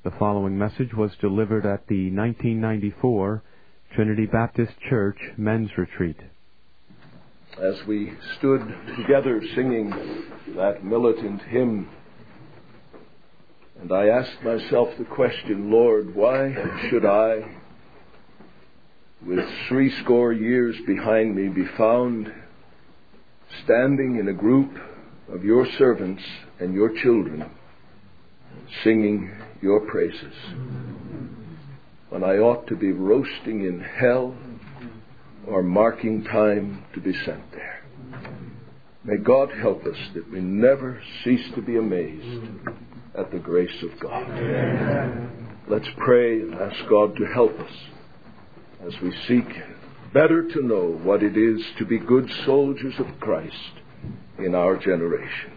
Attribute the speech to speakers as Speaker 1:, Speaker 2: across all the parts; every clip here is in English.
Speaker 1: The following message was delivered at the 1994 Trinity Baptist Church Men's Retreat.
Speaker 2: As we stood together singing that militant hymn, and I asked myself the question, Lord, why should I, with 70 years behind me, be found standing in a group of your servants and your children, singing your praises, when I ought to be roasting in hell or marking time to be sent there? May God help us that we never cease to be amazed at the grace of God. Amen. Let's pray and ask God to help us as we seek better to know what it is to be good soldiers of Christ in our generation.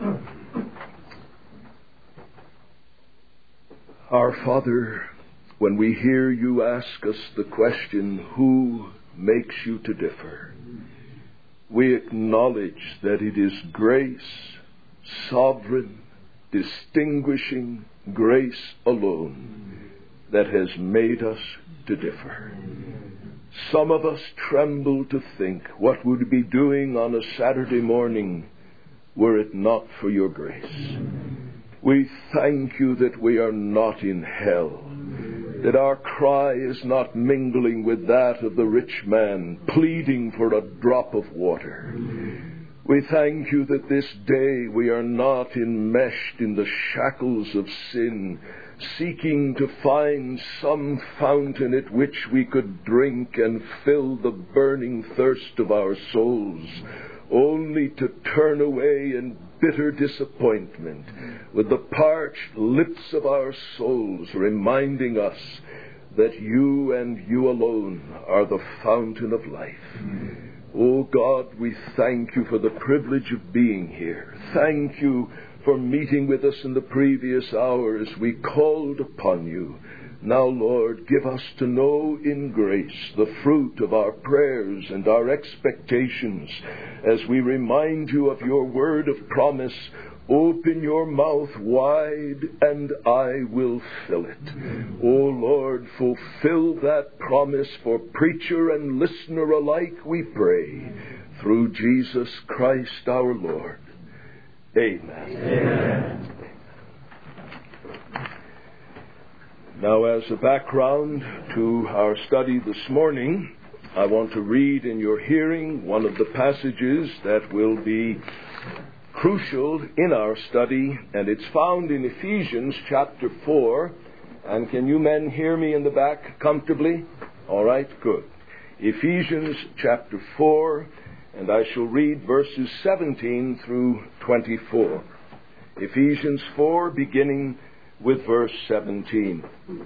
Speaker 2: Our Father, when we hear you ask us the question, who makes you to differ, we acknowledge that it is grace, sovereign, distinguishing grace alone, that has made us to differ. Some of us tremble to think what would we be doing on a Saturday morning were it not for your grace. We thank you that we are not in hell, that our cry is not mingling with that of the rich man pleading for a drop of water. We thank you that this day we are not enmeshed in the shackles of sin, seeking to find some fountain at which we could drink and fill the burning thirst of our souls, only to turn away in bitter disappointment with the parched lips of our souls, reminding us that you and you alone are the fountain of life. Oh God, we thank you for the privilege of being here. Thank you for meeting with us in the previous hour as we called upon you. Now, Lord, give us to know in grace the fruit of our prayers and our expectations as we remind you of your word of promise. Open your mouth wide and I will fill it. O Lord, fulfill that promise for preacher and listener alike, we pray, through Jesus Christ our Lord. Amen. Amen. Now, as a background to our study this morning, I want to read in your hearing one of the passages that will be crucial in our study, and it's found in Ephesians chapter 4. And can you men hear me in the back comfortably? All right, good. Ephesians chapter 4, and I shall read verses 17 through 24. Ephesians 4, beginning with verse 17.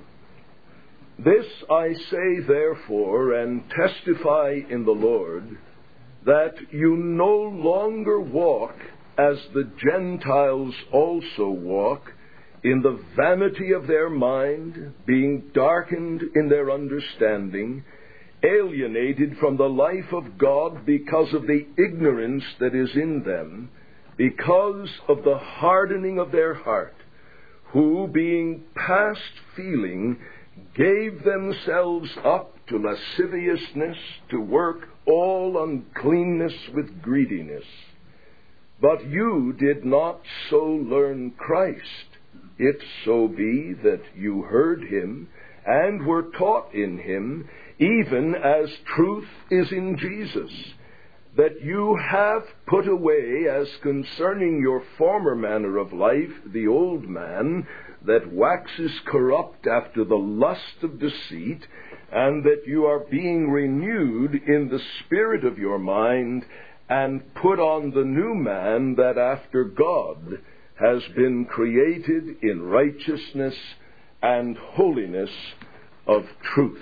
Speaker 2: This I say therefore, and testify in the Lord, that you no longer walk as the Gentiles also walk, in the vanity of their mind, being darkened in their understanding, alienated from the life of God because of the ignorance that is in them, because of the hardening of their heart, who, being past feeling, gave themselves up to lasciviousness, to work all uncleanness with greediness. But you did not so learn Christ, if so be that you heard him and were taught in him, even as truth is in Jesus, that you have put away as concerning your former manner of life the old man that waxes corrupt after the lust of deceit, and that you are being renewed in the spirit of your mind, and put on the new man that after God has been created in righteousness and holiness of truth.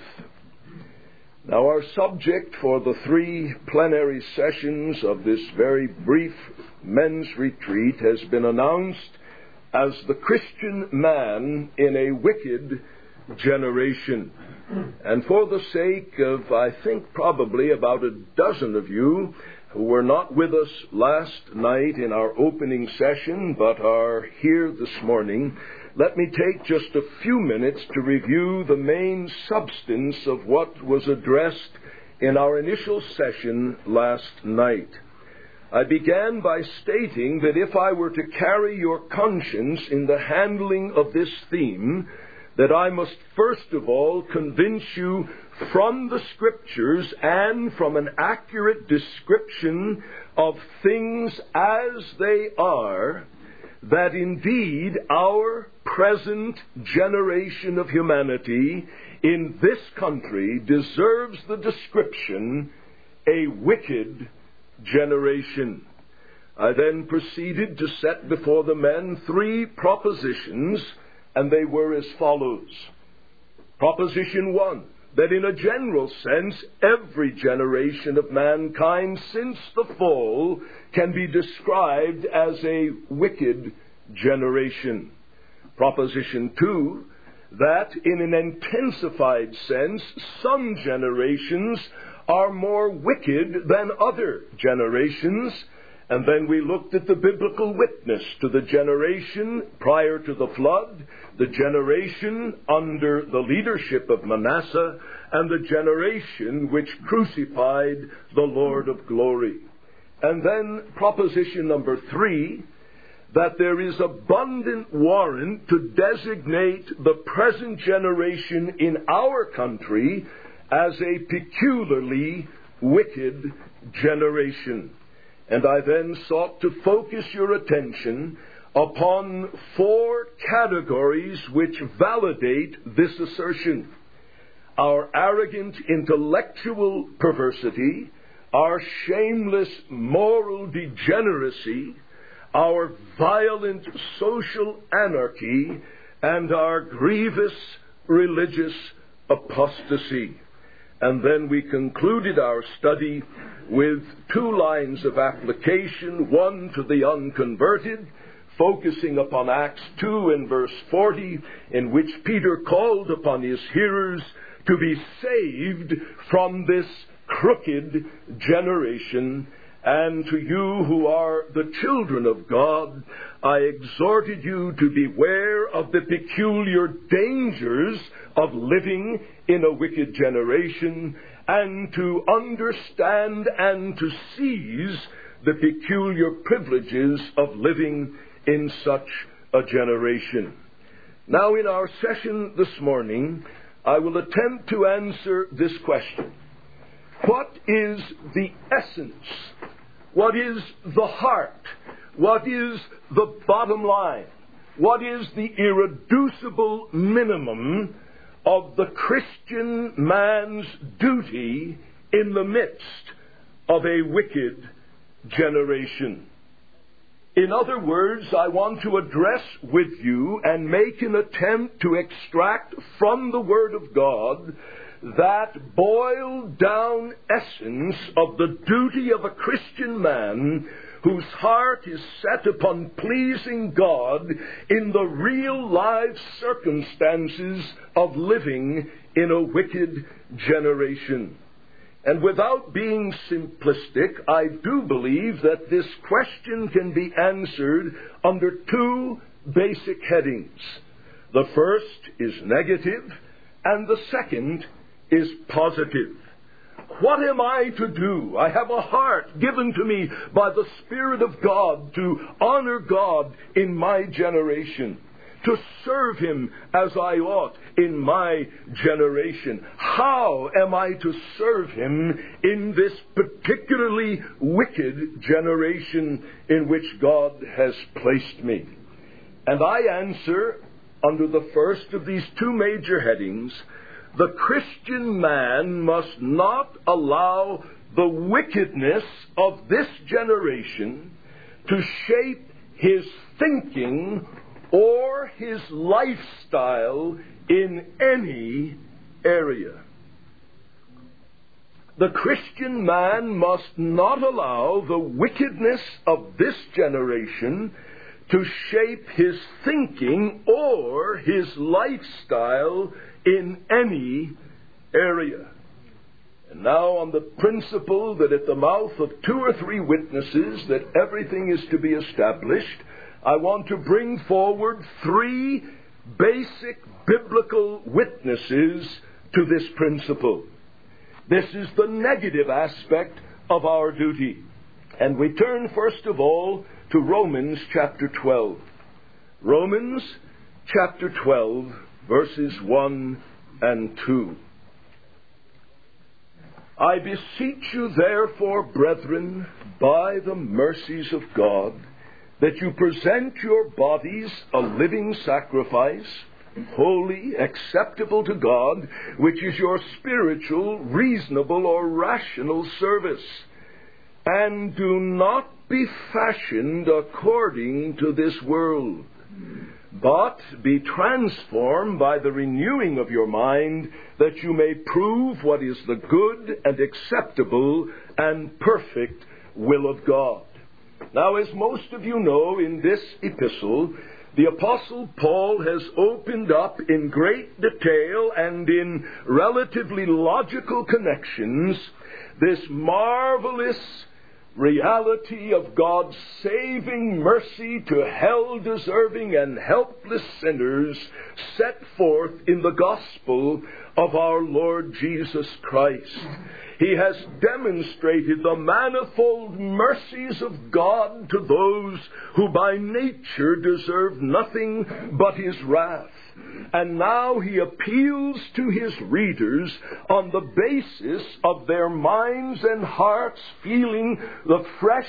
Speaker 2: Now, our subject for the 3 plenary sessions of this very brief men's retreat has been announced as the Christian man in a wicked generation. And for the sake of, I think, probably about a dozen of you who were not with us last night in our opening session, but are here this morning, let me take just a few minutes to review the main substance of what was addressed in our initial session last night. I began by stating that if I were to carry your conscience in the handling of this theme, that I must first of all convince you from the Scriptures and from an accurate description of things as they are, that indeed our present generation of humanity in this country deserves the description, a wicked generation. I then proceeded to set before the men 3 propositions, and they were as follows. Proposition 1, that in a general sense, every generation of mankind since the fall can be described as a wicked generation. Proposition 2, that in an intensified sense, some generations are more wicked than other generations. And then we looked at the biblical witness to the generation prior to the flood, the generation under the leadership of Manasseh, and the generation which crucified the Lord of glory. And then proposition number 3, that there is abundant warrant to designate the present generation in our country as a peculiarly wicked generation. And I then sought to focus your attention upon 4 categories which validate this assertion. Our arrogant intellectual perversity, our shameless moral degeneracy, our violent social anarchy, and our grievous religious apostasy. And then we concluded our study with 2 lines of application, one to the unconverted, focusing upon Acts 2 and verse 40, in which Peter called upon his hearers to be saved from this crooked generation. And to you who are the children of God, I exhorted you to beware of the peculiar dangers of living in a wicked generation, and to understand and to seize the peculiar privileges of living in such a generation. Now, in our session this morning, I will attempt to answer this question. What is the essence? What is the heart? What is the bottom line? What is the irreducible minimum of the Christian man's duty in the midst of a wicked generation? In other words, I want to address with you and make an attempt to extract from the Word of God that boiled down essence of the duty of a Christian man whose heart is set upon pleasing God in the real life circumstances of living in a wicked generation. And without being simplistic, I do believe that this question can be answered under 2 basic headings. The first is negative, and the second is positive. What am I to do? I have a heart given to me by the Spirit of God to honor God in my generation, to serve Him as I ought in my generation. How am I to serve Him in this particularly wicked generation in which God has placed me? And I answer under the first of these 2 major headings: the Christian man must not allow the wickedness of this generation to shape his thinking or his lifestyle in any area. The Christian man must not allow the wickedness of this generation to shape his thinking or his lifestyle in any area. And now, on the principle that at the mouth of 2 or 3 witnesses that everything is to be established, I want to bring forward 3 basic biblical witnesses to this principle. This is the negative aspect of our duty. And we turn first of all to Romans chapter 12. Romans chapter 12, verses 1 and 2. I beseech you therefore, brethren, by the mercies of God, that you present your bodies a living sacrifice, holy, acceptable to God, which is your spiritual, reasonable, or rational service. And do not be fashioned according to this world, but be transformed by the renewing of your mind, that you may prove what is the good and acceptable and perfect will of God. Now, as most of you know, in this epistle, the Apostle Paul has opened up in great detail and in relatively logical connections this marvelous reality of God's saving mercy to hell-deserving and helpless sinners set forth in the gospel of our Lord Jesus Christ. He has demonstrated the manifold mercies of God to those who by nature deserve nothing but His wrath. And now He appeals to His readers on the basis of their minds and hearts feeling the fresh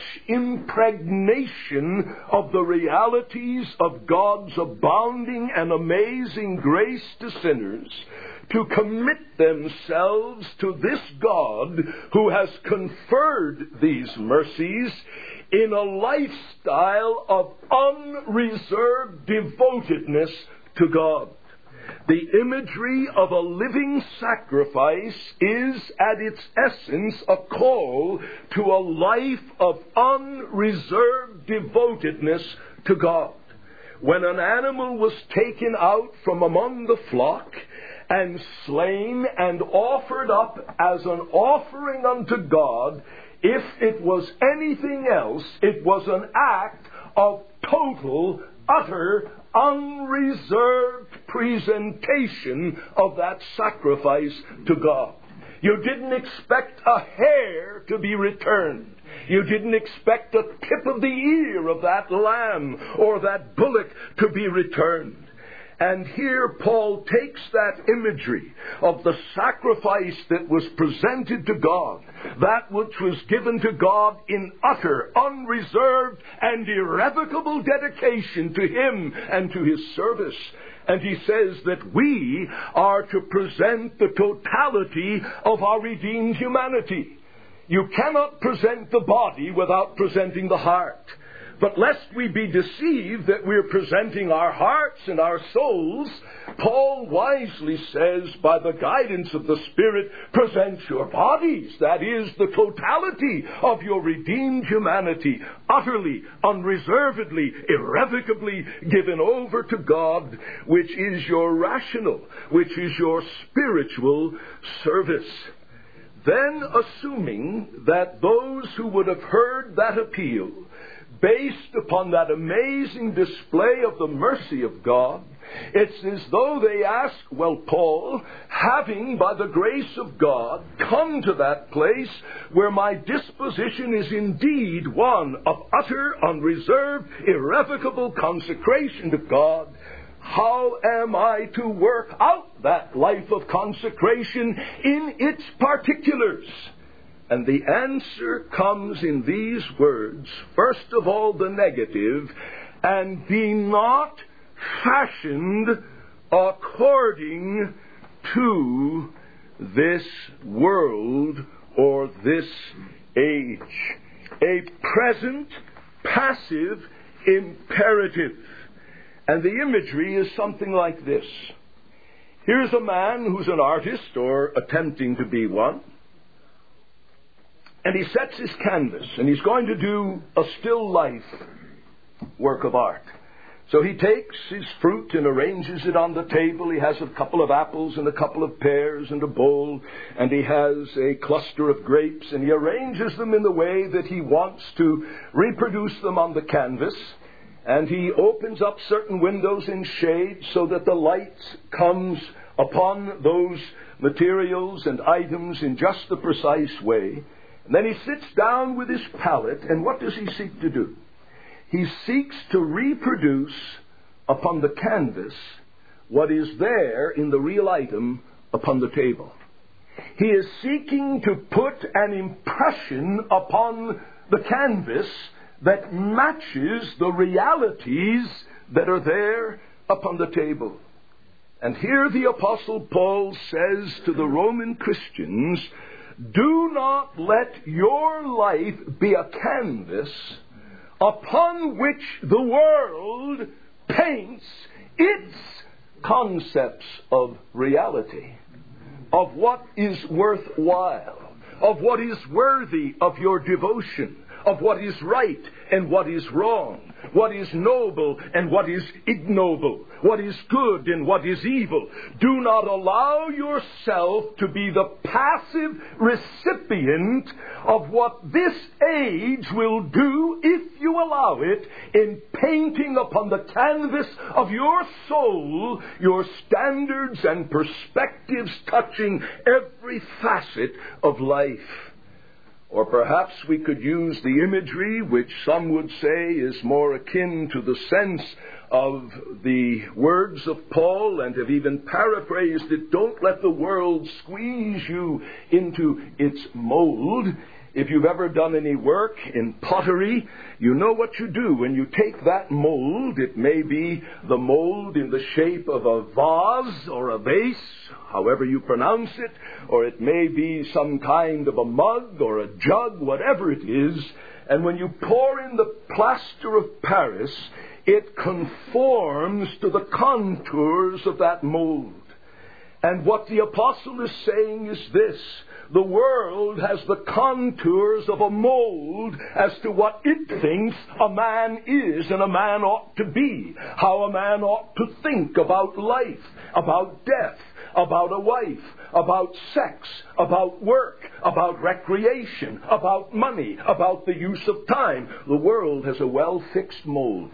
Speaker 2: impregnation of the realities of God's abounding and amazing grace to sinners, to commit themselves to this God who has conferred these mercies in a lifestyle of unreserved devotedness to God. The imagery of a living sacrifice is at its essence a call to a life of unreserved devotedness to God. When an animal was taken out from among the flock and slain and offered up as an offering unto God, if it was anything else, it was an act of total, utter, unreserved presentation of that sacrifice to God. You didn't expect a hair to be returned. You didn't expect a tip of the ear of that lamb or that bullock to be returned. And here Paul takes that imagery of the sacrifice that was presented to God, that which was given to God in utter, unreserved, and irrevocable dedication to Him and to His service. And he says that we are to present the totality of our redeemed humanity. You cannot present the body without presenting the heart. But lest we be deceived that we're presenting our hearts and our souls, Paul wisely says, by the guidance of the Spirit, present your bodies. That is the totality of your redeemed humanity, utterly, unreservedly, irrevocably given over to God, which is your rational, which is your spiritual service. Then, assuming that those who would have heard that appeal, based upon that amazing display of the mercy of God, it's as though they ask, well, Paul, having by the grace of God come to that place where my disposition is indeed one of utter, unreserved, irrevocable consecration to God, how am I to work out that life of consecration in its particulars? And the answer comes in these words. First of all, the negative, and be not fashioned according to this world or this age. A present, passive imperative. And the imagery is something like this. Here's a man who's an artist or attempting to be one. And he sets his canvas, and he's going to do a still life work of art. So he takes his fruit and arranges it on the table. He has a couple of apples and a couple of pears and a bowl, and he has a cluster of grapes, and he arranges them in the way that he wants to reproduce them on the canvas. and he opens up certain windows in shade so that the light comes upon those materials and items in just the precise way. And then he sits down with his palette, and what does he seek to do? He seeks to reproduce upon the canvas what is there in the real item upon the table. He is seeking to put an impression upon the canvas that matches the realities that are there upon the table. And here the Apostle Paul says to the Roman Christians, do not let your life be a canvas upon which the world paints its concepts of reality, of what is worthwhile, of what is worthy of your devotion, of what is right and what is wrong, what is noble and what is ignoble, what is good and what is evil. Do not allow yourself to be the passive recipient of what this age will do, if you allow it, in painting upon the canvas of your soul your standards and perspectives touching every facet of life. Or perhaps we could use the imagery which some would say is more akin to the sense of the words of Paul, and have even paraphrased it, don't let the world squeeze you into its mold. If you've ever done any work in pottery, you know what you do. When you take that mold, it may be the mold in the shape of a vase or a vase, however you pronounce it, or it may be some kind of a mug or a jug, whatever it is. And when you pour in the plaster of Paris, it conforms to the contours of that mold. And what the apostle is saying is this: the world has the contours of a mold as to what it thinks a man is and a man ought to be, how a man ought to think about life, about death, about a wife, about sex, about work, about recreation, about money, about the use of time. The world has a well-fixed mold.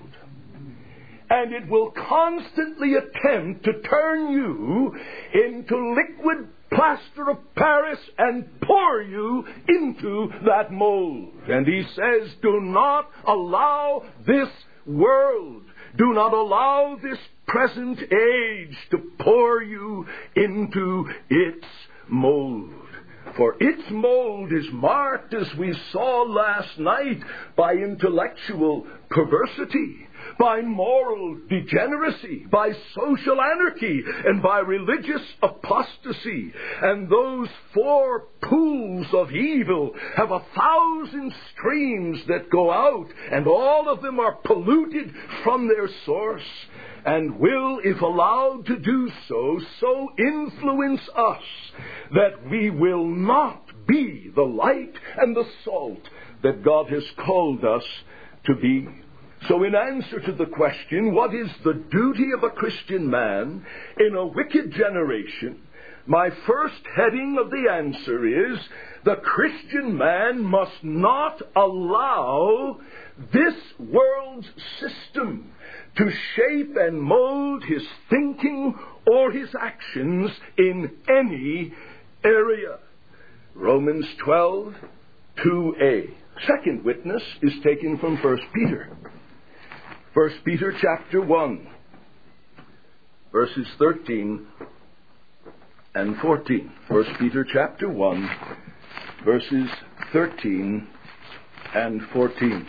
Speaker 2: And it will constantly attempt to turn you into liquid plaster of Paris and pour you into that mold. And he says, do not allow this world, do not allow this present age to pour you into its mold. For its mold is marked, as we saw last night, by intellectual perversity, by moral degeneracy, by social anarchy, and by religious apostasy. And those four pools of evil have 1,000 streams that go out, and all of them are polluted from their source, and will, if allowed to do so, so influence us that we will not be the light and the salt that God has called us to be. So in answer to the question, what is the duty of a Christian man in a wicked generation, my first heading of the answer is, the Christian man must not allow this world's system to shape and mold his thinking or his actions in any area. Romans 12, 2a. Second witness is taken from 1 Peter. 1 Peter chapter 1, verses 13 and 14. 1 Peter chapter 1, verses 13 and 14.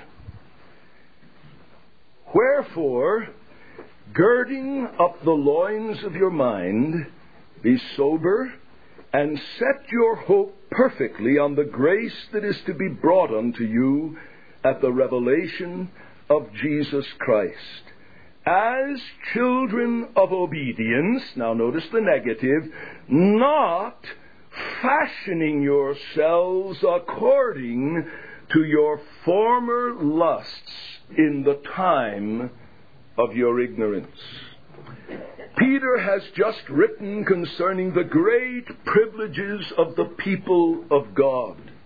Speaker 2: Wherefore, girding up the loins of your mind, be sober, and set your hope perfectly on the grace that is to be brought unto you at the revelation of Jesus Christ. As children of obedience, now notice the negative, not fashioning yourselves according to your former lusts in the time of your ignorance. Peter has just written concerning the great privileges of the people of God.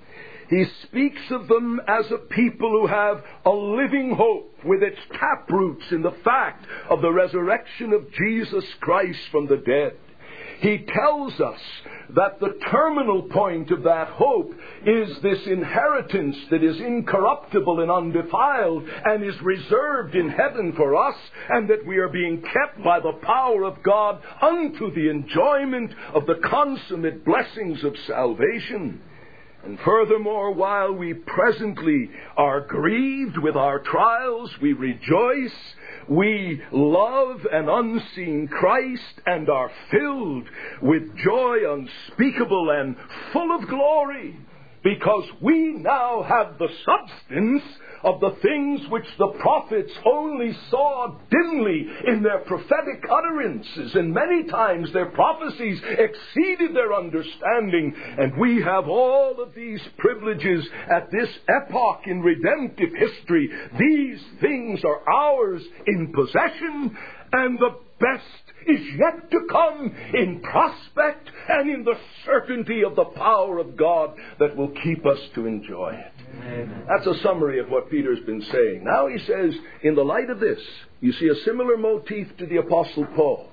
Speaker 2: He speaks of them as a people who have a living hope with its taproots in the fact of the resurrection of Jesus Christ from the dead. He tells us that the terminal point of that hope is this inheritance that is incorruptible and undefiled and is reserved in heaven for us, and that we are being kept by the power of God unto the enjoyment of the consummate blessings of salvation. And furthermore, while we presently are grieved with our trials, we rejoice, we love an unseen Christ, and are filled with joy unspeakable and full of glory, because we now have the substance of the things which the prophets only saw dimly in their prophetic utterances, and many times their prophecies exceeded their understanding, and we have all of these privileges at this epoch in redemptive history. These things are ours in possession, and the best is yet to come in prospect and in the certainty of the power of God that will keep us to enjoy it. Amen. That's a summary of what Peter's been saying. Now he says, in the light of this, you see a similar motif to the Apostle Paul.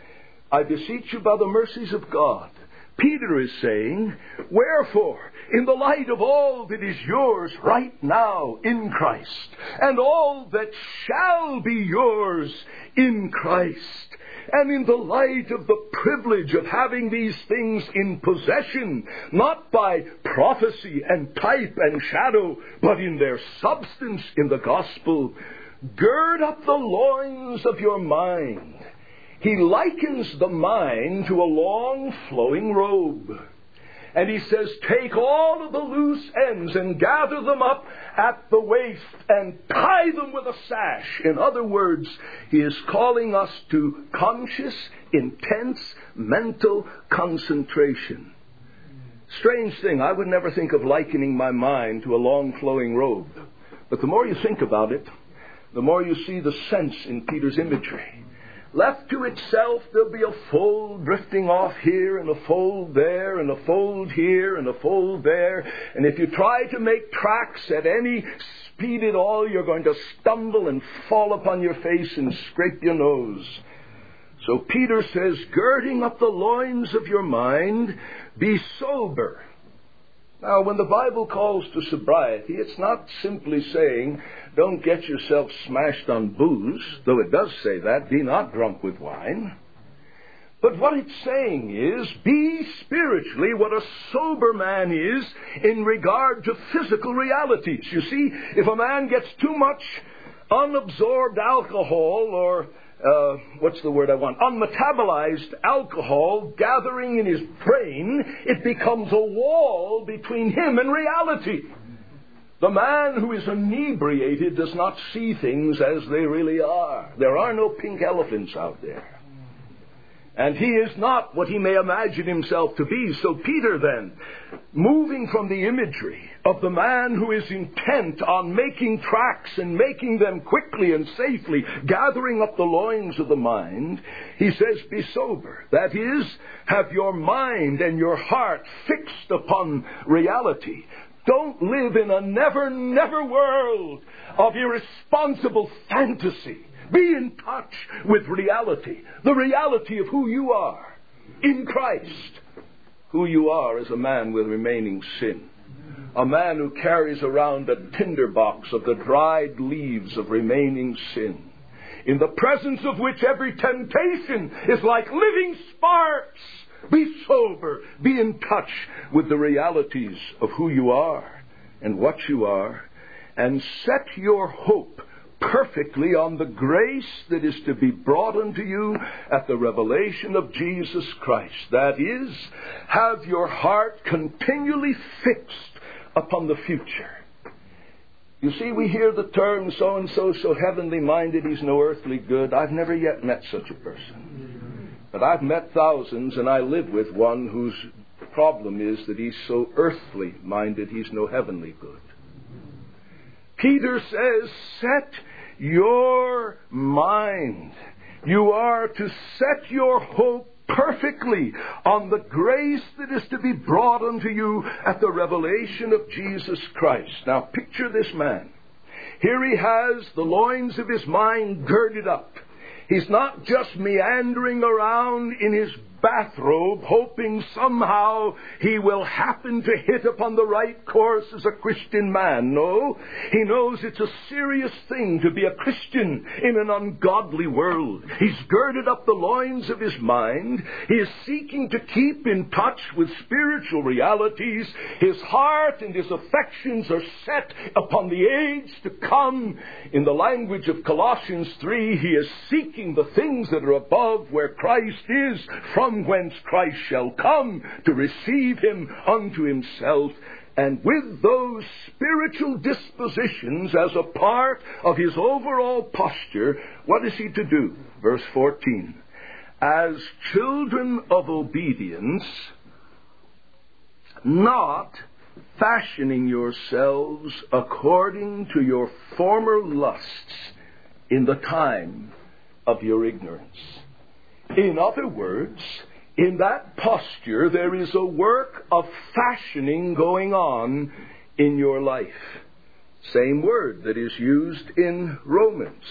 Speaker 2: I beseech you by the mercies of God. Peter is saying, wherefore, in the light of all that is yours right now in Christ, and all that shall be yours in Christ, and in the light of the privilege of having these things in possession, not by prophecy and type and shadow, but in their substance in the gospel, gird up the loins of your mind. He likens the mind to a long flowing robe. And he says, take all of the loose ends and gather them up at the waist and tie them with a sash. In other words, he is calling us to conscious, intense, mental concentration. Strange thing, I would never think of likening my mind to a long flowing robe. But the more you think about it, the more you see the sense in Peter's imagery. Left to itself, there'll be a fold drifting off here, and a fold there, and a fold here, and a fold there. And if you try to make tracks at any speed at all, you're going to stumble and fall upon your face and scrape your nose. So Peter says, girding up the loins of your mind, be sober. Now, when the Bible calls to sobriety, it's not simply saying, don't get yourself smashed on booze, though it does say that, be not drunk with wine. But what it's saying is, be spiritually what a sober man is in regard to physical realities. You see, if a man gets too much unabsorbed alcohol, or unmetabolized alcohol gathering in his brain, it becomes a wall between him and reality. The man who is inebriated does not see things as they really are. There are no pink elephants out there. And he is not what he may imagine himself to be. So Peter then, moving from the imagery of the man who is intent on making tracks and making them quickly and safely, gathering up the loins of the mind, he says, be sober. That is, have your mind and your heart fixed upon reality. Don't live in a never, never world of irresponsible fantasy. Be in touch with reality, the reality of who you are in Christ, who you are as a man with remaining sin, a man who carries around a tinderbox of the dried leaves of remaining sin, in the presence of which every temptation is like living sparks. Be sober, be in touch with the realities of who you are and what you are, and set your hope perfectly on the grace that is to be brought unto you at the revelation of Jesus Christ. That is, have your heart continually fixed upon the future. You see, we hear the term, so-and-so, so heavenly minded, he's no earthly good. I've never yet met such a person. But I've met thousands, and I live with one whose problem is that he's so earthly minded, he's no heavenly good. Peter says, set your mind. You are to set your hope perfectly on the grace that is to be brought unto you at the revelation of Jesus Christ. Now picture this man. Here he has the loins of his mind girded up. He's not just meandering around in his bathrobe, hoping somehow he will happen to hit upon the right course as a Christian man. No, he knows it's a serious thing to be a Christian in an ungodly world. He's girded up the loins of his mind. He is seeking to keep in touch with spiritual realities. His heart and his affections are set upon the age to come. In the language of Colossians 3, he is seeking the things that are above, where Christ is, from whence Christ shall come, to receive him unto himself. And with those spiritual dispositions as a part of his overall posture, what is he to do? Verse 14. As children of obedience, not fashioning yourselves according to your former lusts in the time of your ignorance. In other words, in that posture, there is a work of fashioning going on in your life. Same word that is used in Romans.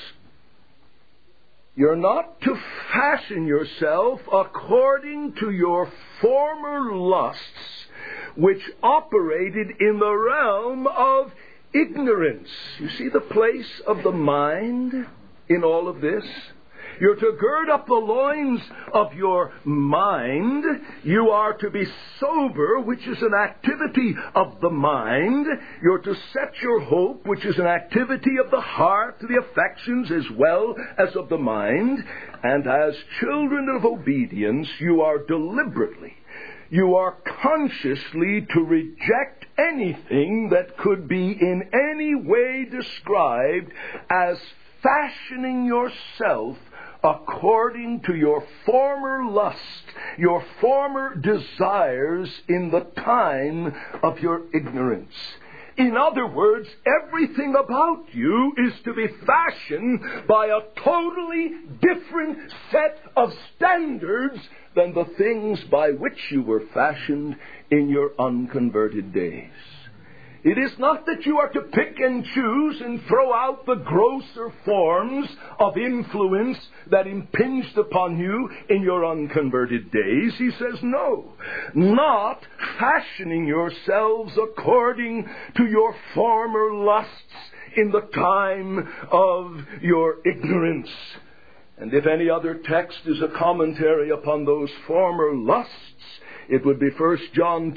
Speaker 2: You're not to fashion yourself according to your former lusts, which operated in the realm of ignorance. You see the place of the mind in all of this? You're to gird up the loins of your mind. You are to be sober, which is an activity of the mind. You're to set your hope, which is an activity of the heart, the affections, as well as of the mind. And as children of obedience, you are deliberately, you are consciously to reject anything that could be in any way described as fashioning yourself according to your former lust, your former desires in the time of your ignorance. In other words, everything about you is to be fashioned by a totally different set of standards than the things by which you were fashioned in your unconverted days. It is not that you are to pick and choose and throw out the grosser forms of influence that impinged upon you in your unconverted days. He says, no, not fashioning yourselves according to your former lusts in the time of your ignorance. And if any other text is a commentary upon those former lusts, it would be 1 John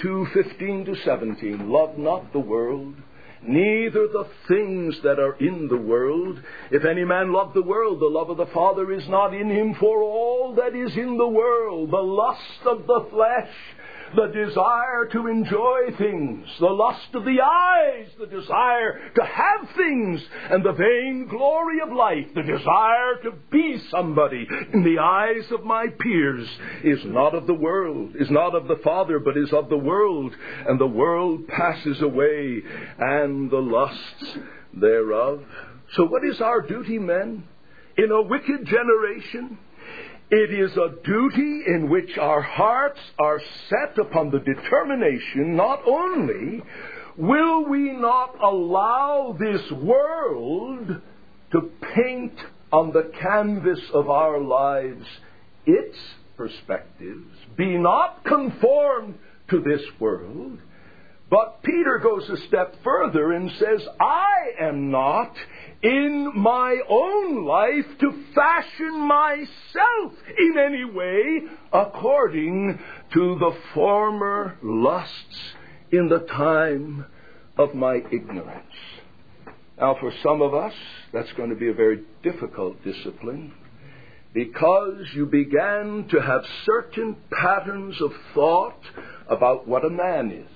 Speaker 2: 2:15-17. Love not the world, neither the things that are in the world. If any man love the world, the love of the Father is not in him. For all that is in the world, the lust of the flesh, the desire to enjoy things, the lust of the eyes, the desire to have things, and the vain glory of life, the desire to be somebody in the eyes of my peers, is not of the world, is not of the Father, but is of the world. And the world passes away, and the lusts thereof. So what is our duty, men? In a wicked generation, it is a duty in which our hearts are set upon the determination, not only will we not allow this world to paint on the canvas of our lives its perspectives, be not conformed to this world, but Peter goes a step further and says, I am not in my own life to fashion myself in any way according to the former lusts in the time of my ignorance. Now, for some of us, that's going to be a very difficult discipline, because you began to have certain patterns of thought about what a man is.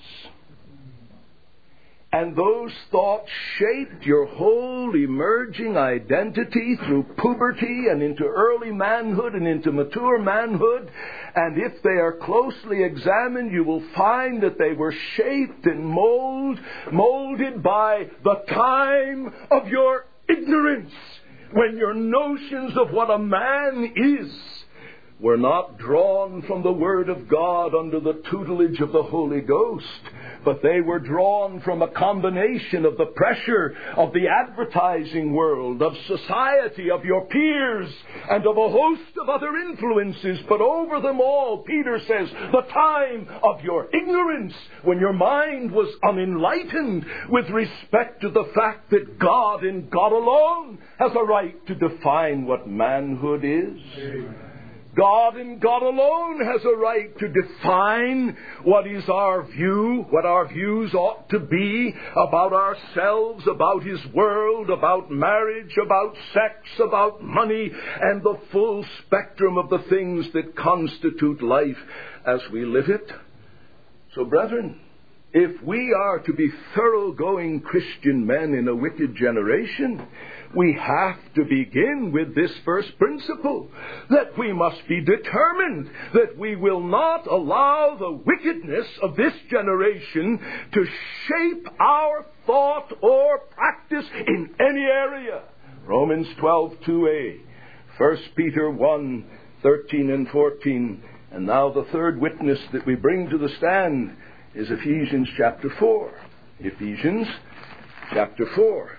Speaker 2: And those thoughts shaped your whole emerging identity through puberty and into early manhood and into mature manhood. And if they are closely examined, you will find that they were shaped and molded by the time of your ignorance, when your notions of what a man is were not drawn from the Word of God under the tutelage of the Holy Ghost, but they were drawn from a combination of the pressure of the advertising world, of society, of your peers, and of a host of other influences. But over them all, Peter says, the time of your ignorance, when your mind was unenlightened with respect to the fact that God and God alone has a right to define what manhood is. Amen. God and God alone has a right to define what is our view, what our views ought to be about ourselves, about His world, about marriage, about sex, about money, and the full spectrum of the things that constitute life as we live it. So, brethren, if we are to be thoroughgoing Christian men in a wicked generation, we have to begin with this first principle, that we must be determined that we will not allow the wickedness of this generation to shape our thought or practice in any area. Romans 12:2a, 1 Peter 1:13 and 14, and now the third witness that we bring to the stand is Ephesians chapter 4. Ephesians chapter 4.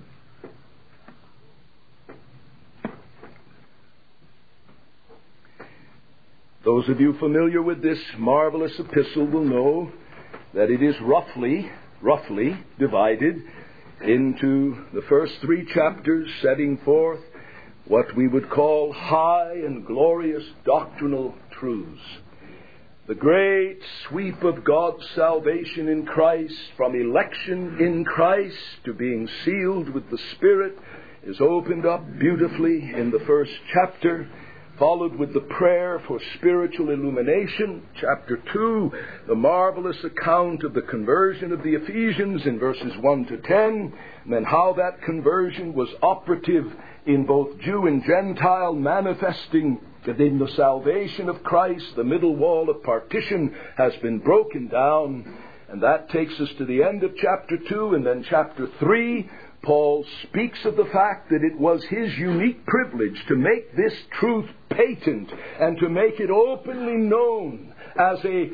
Speaker 2: Those of you familiar with this marvelous epistle will know that it is roughly divided into the first 3 chapters, setting forth what we would call high and glorious doctrinal truths. The great sweep of God's salvation in Christ, from election in Christ to being sealed with the Spirit, is opened up beautifully in the first chapter, followed with the prayer for spiritual illumination. Chapter 2, the marvelous account of the conversion of the Ephesians in verses 1 to 10, and then how that conversion was operative in both Jew and Gentile, manifesting that in the salvation of Christ, the middle wall of partition has been broken down. And that takes us to the end of chapter 2, and then chapter 3, Paul speaks of the fact that it was his unique privilege to make this truth patent and to make it openly known as an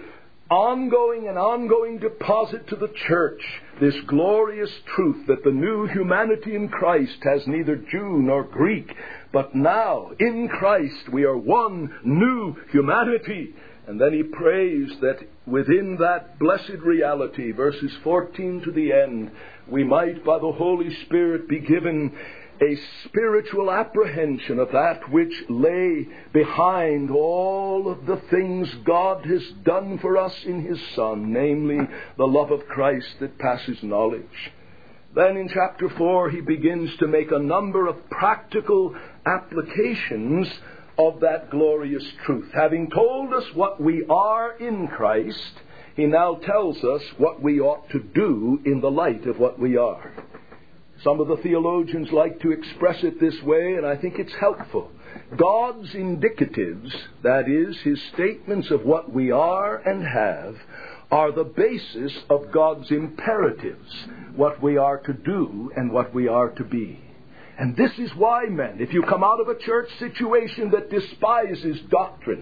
Speaker 2: ongoing deposit to the church, this glorious truth that the new humanity in Christ has neither Jew nor Greek, but now in Christ we are one new humanity. And then he prays that within that blessed reality, verses 14 to the end, we might by the Holy Spirit be given a spiritual apprehension of that which lay behind all of the things God has done for us in His Son, namely the love of Christ that passes knowledge. Then in chapter 4 he begins to make a number of practical applications of that glorious truth. Having told us what we are in Christ, he now tells us what we ought to do in the light of what we are. Some of the theologians like to express it this way, and I think it's helpful. God's indicatives, that is, His statements of what we are and have, are the basis of God's imperatives, what we are to do and what we are to be. And this is why, men, if you come out of a church situation that despises doctrine,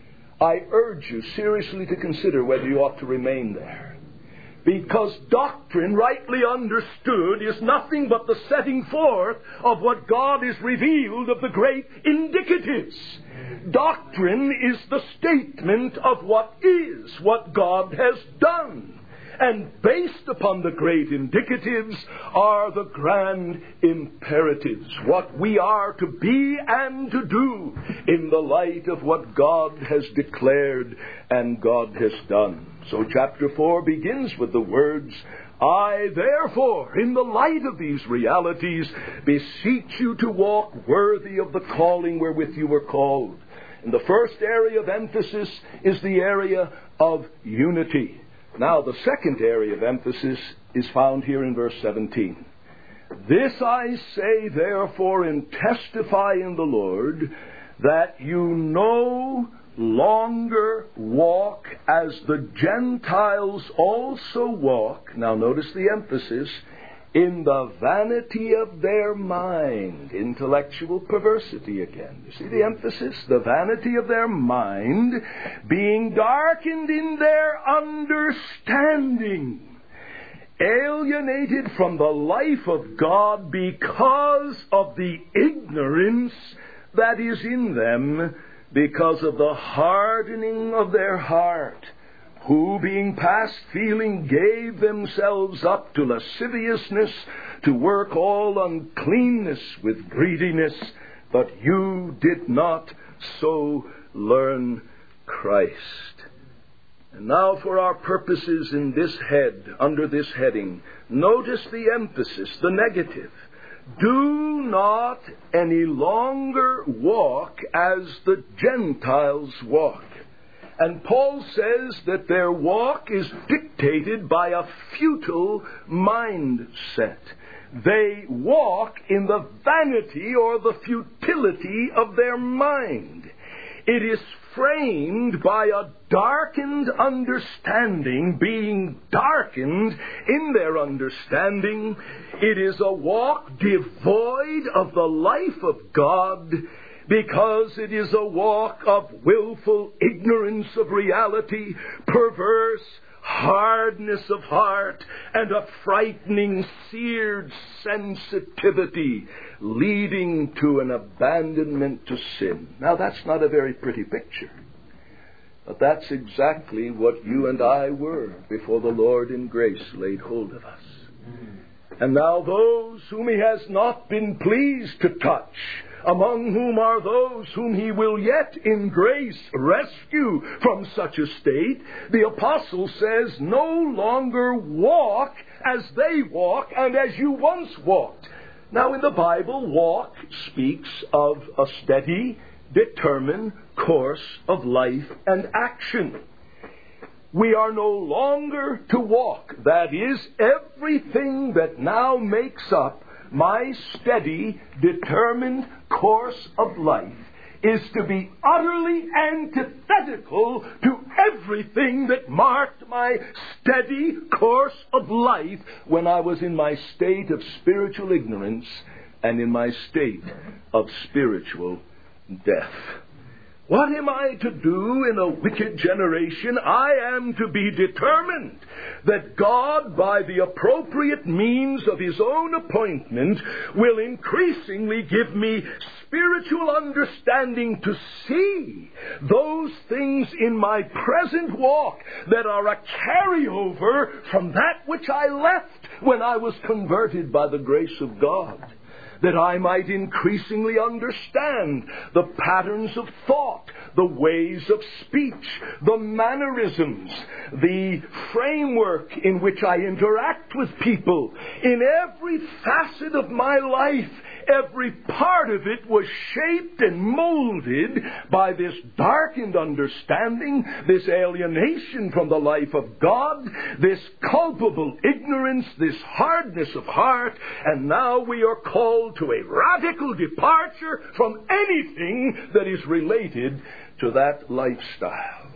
Speaker 2: I urge you seriously to consider whether you ought to remain there. Because doctrine, rightly understood, is nothing but the setting forth of what God has revealed of the great indicatives. Doctrine is the statement of what is, what God has done. And based upon the great indicatives are the grand imperatives, what we are to be and to do in the light of what God has declared and God has done. So chapter 4 begins with the words, I therefore, in the light of these realities, beseech you to walk worthy of the calling wherewith you were called. And the first area of emphasis is the area of unity. Now, the second area of emphasis is found here in verse 17. This I say, therefore, and testify in the Lord, that you no longer walk as the Gentiles also walk. Now, notice the emphasis, in the vanity of their mind. Intellectual perversity again. You see the emphasis? The vanity of their mind, being darkened in their understanding, alienated from the life of God because of the ignorance that is in them, because of the hardening of their heart, who, being past feeling, gave themselves up to lasciviousness, to work all uncleanness with greediness. But you did not so learn Christ. And now for our purposes in this head, under this heading, notice the emphasis, the negative. Do not any longer walk as the Gentiles walk. And Paul says that their walk is dictated by a futile mindset. They walk in the vanity or the futility of their mind. It is framed by a darkened understanding, being darkened in their understanding. It is a walk devoid of the life of God, because it is a walk of willful ignorance of reality, perverse hardness of heart, and a frightening seared sensitivity leading to an abandonment to sin. Now that's not a very pretty picture, but that's exactly what you and I were before the Lord in grace laid hold of us. And now those whom He has not been pleased to touch, among whom are those whom He will yet in grace rescue from such a state, the apostle says, no longer walk as they walk and as you once walked. Now in the Bible, walk speaks of a steady, determined course of life and action. We are no longer to walk. That is, everything that now makes up my steady, determined course of life is to be utterly antithetical to everything that marked my steady course of life when I was in my state of spiritual ignorance and in my state of spiritual death. What am I to do in a wicked generation? I am to be determined that God, by the appropriate means of His own appointment, will increasingly give me spiritual understanding to see those things in my present walk that are a carryover from that which I left when I was converted by the grace of God. That I might increasingly understand the patterns of thought, the ways of speech, the mannerisms, the framework in which I interact with people. In every facet of my life, every part of it was shaped and molded by this darkened understanding, this alienation from the life of God, this culpable ignorance, this hardness of heart, and now we are called to a radical departure from anything that is related to that lifestyle.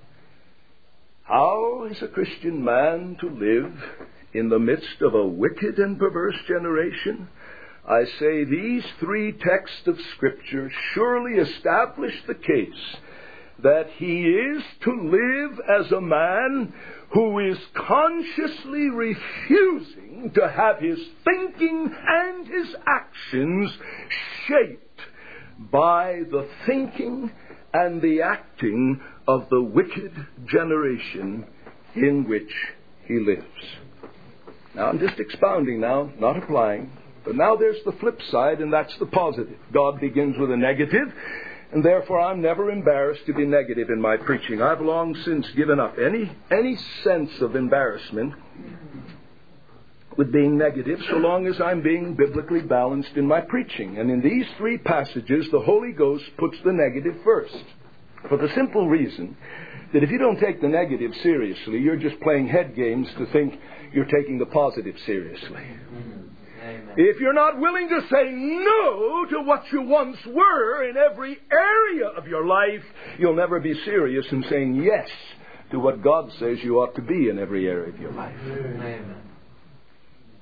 Speaker 2: How is a Christian man to live in the midst of a wicked and perverse generation? I say these three texts of Scripture surely establish the case that he is to live as a man who is consciously refusing to have his thinking and his actions shaped by the thinking and the acting of the wicked generation in which he lives. Now I'm just expounding now, not applying. But now there's the flip side, and that's the positive. God begins with a negative, and therefore I'm never embarrassed to be negative in my preaching. I've long since given up any sense of embarrassment with being negative, so long as I'm being biblically balanced in my preaching. And in these three passages, the Holy Ghost puts the negative first, for the simple reason that if you don't take the negative seriously, you're just playing head games to think you're taking the positive seriously. Amen. If you're not willing to say no to what you once were in every area of your life, you'll never be serious in saying yes to what God says you ought to be in every area of your life.
Speaker 3: Amen.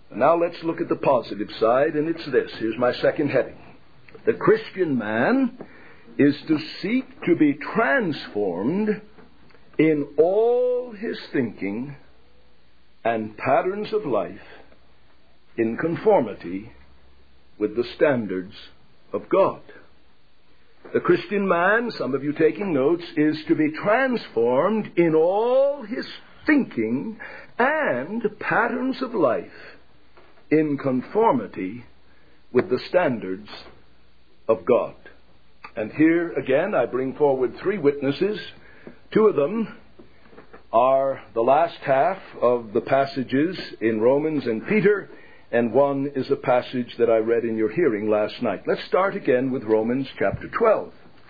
Speaker 2: Now let's look at the positive side, and it's this. Here's my second heading. The Christian man is to seek to be transformed in all his thinking and patterns of life in conformity with the standards of God. The Christian man, some of you taking notes, is to be transformed in all his thinking and patterns of life in conformity with the standards of God. And here again I bring forward three witnesses. Two of them are the last half of the passages in Romans and Peter, and one is a passage that I read in your hearing last night. Let's start again with Romans chapter 12.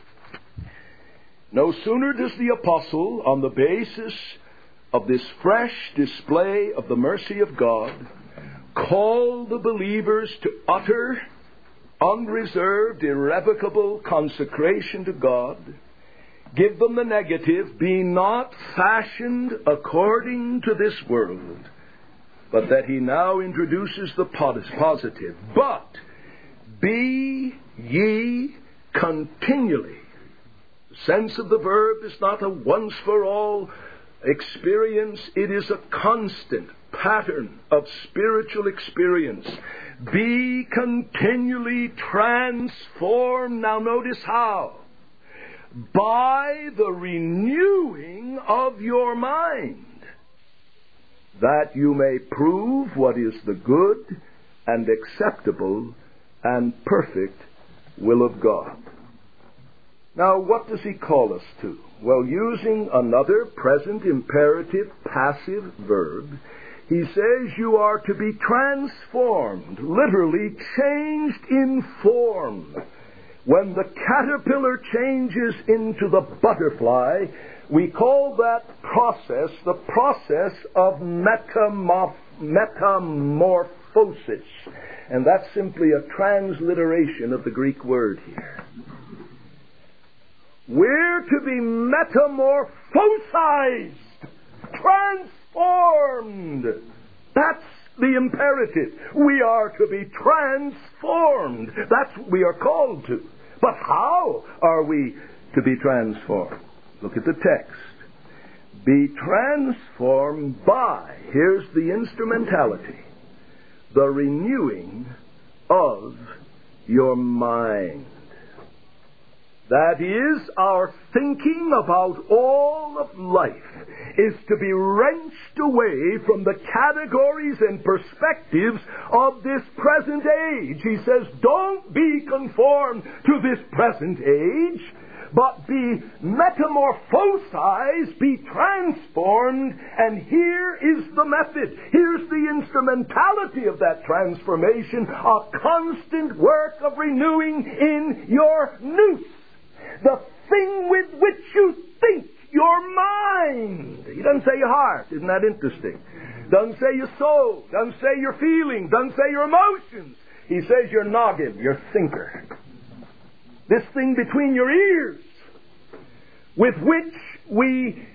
Speaker 2: No sooner does the apostle, on the basis of this fresh display of the mercy of God, call the believers to utter, unreserved, irrevocable consecration to God, give them the negative, be not fashioned according to this world, but that he now introduces the positive. But be ye continually. The sense of the verb is not a once-for-all experience. It is a constant pattern of spiritual experience. Be continually transformed. Now notice how. By the renewing of your mind, that you may prove what is the good and acceptable and perfect will of God. Now, what does he call us to? Well, using another present imperative passive verb, he says you are to be transformed, literally changed in form. When the caterpillar changes into the butterfly, we call that process the process of metamorphosis. And that's simply a transliteration of the Greek word here. We're to be metamorphosized, transformed. That's the imperative. We are to be transformed. That's what we are called to. But how are we to be transformed? Look at the text. Be transformed by, here's the instrumentality, the renewing of your mind. That is, our thinking about all of life is to be wrenched away from the categories and perspectives of this present age. He says, don't be conformed to this present age, but be metamorphosized, be transformed, and here is the method. Here's the instrumentality of that transformation, a constant work of renewing in your nous. The thing with which you think, your mind. He doesn't say your heart. Isn't that interesting? Doesn't say your soul. Doesn't say your feeling. Doesn't say your emotions. He says your noggin, your thinker. This thing between your ears with which we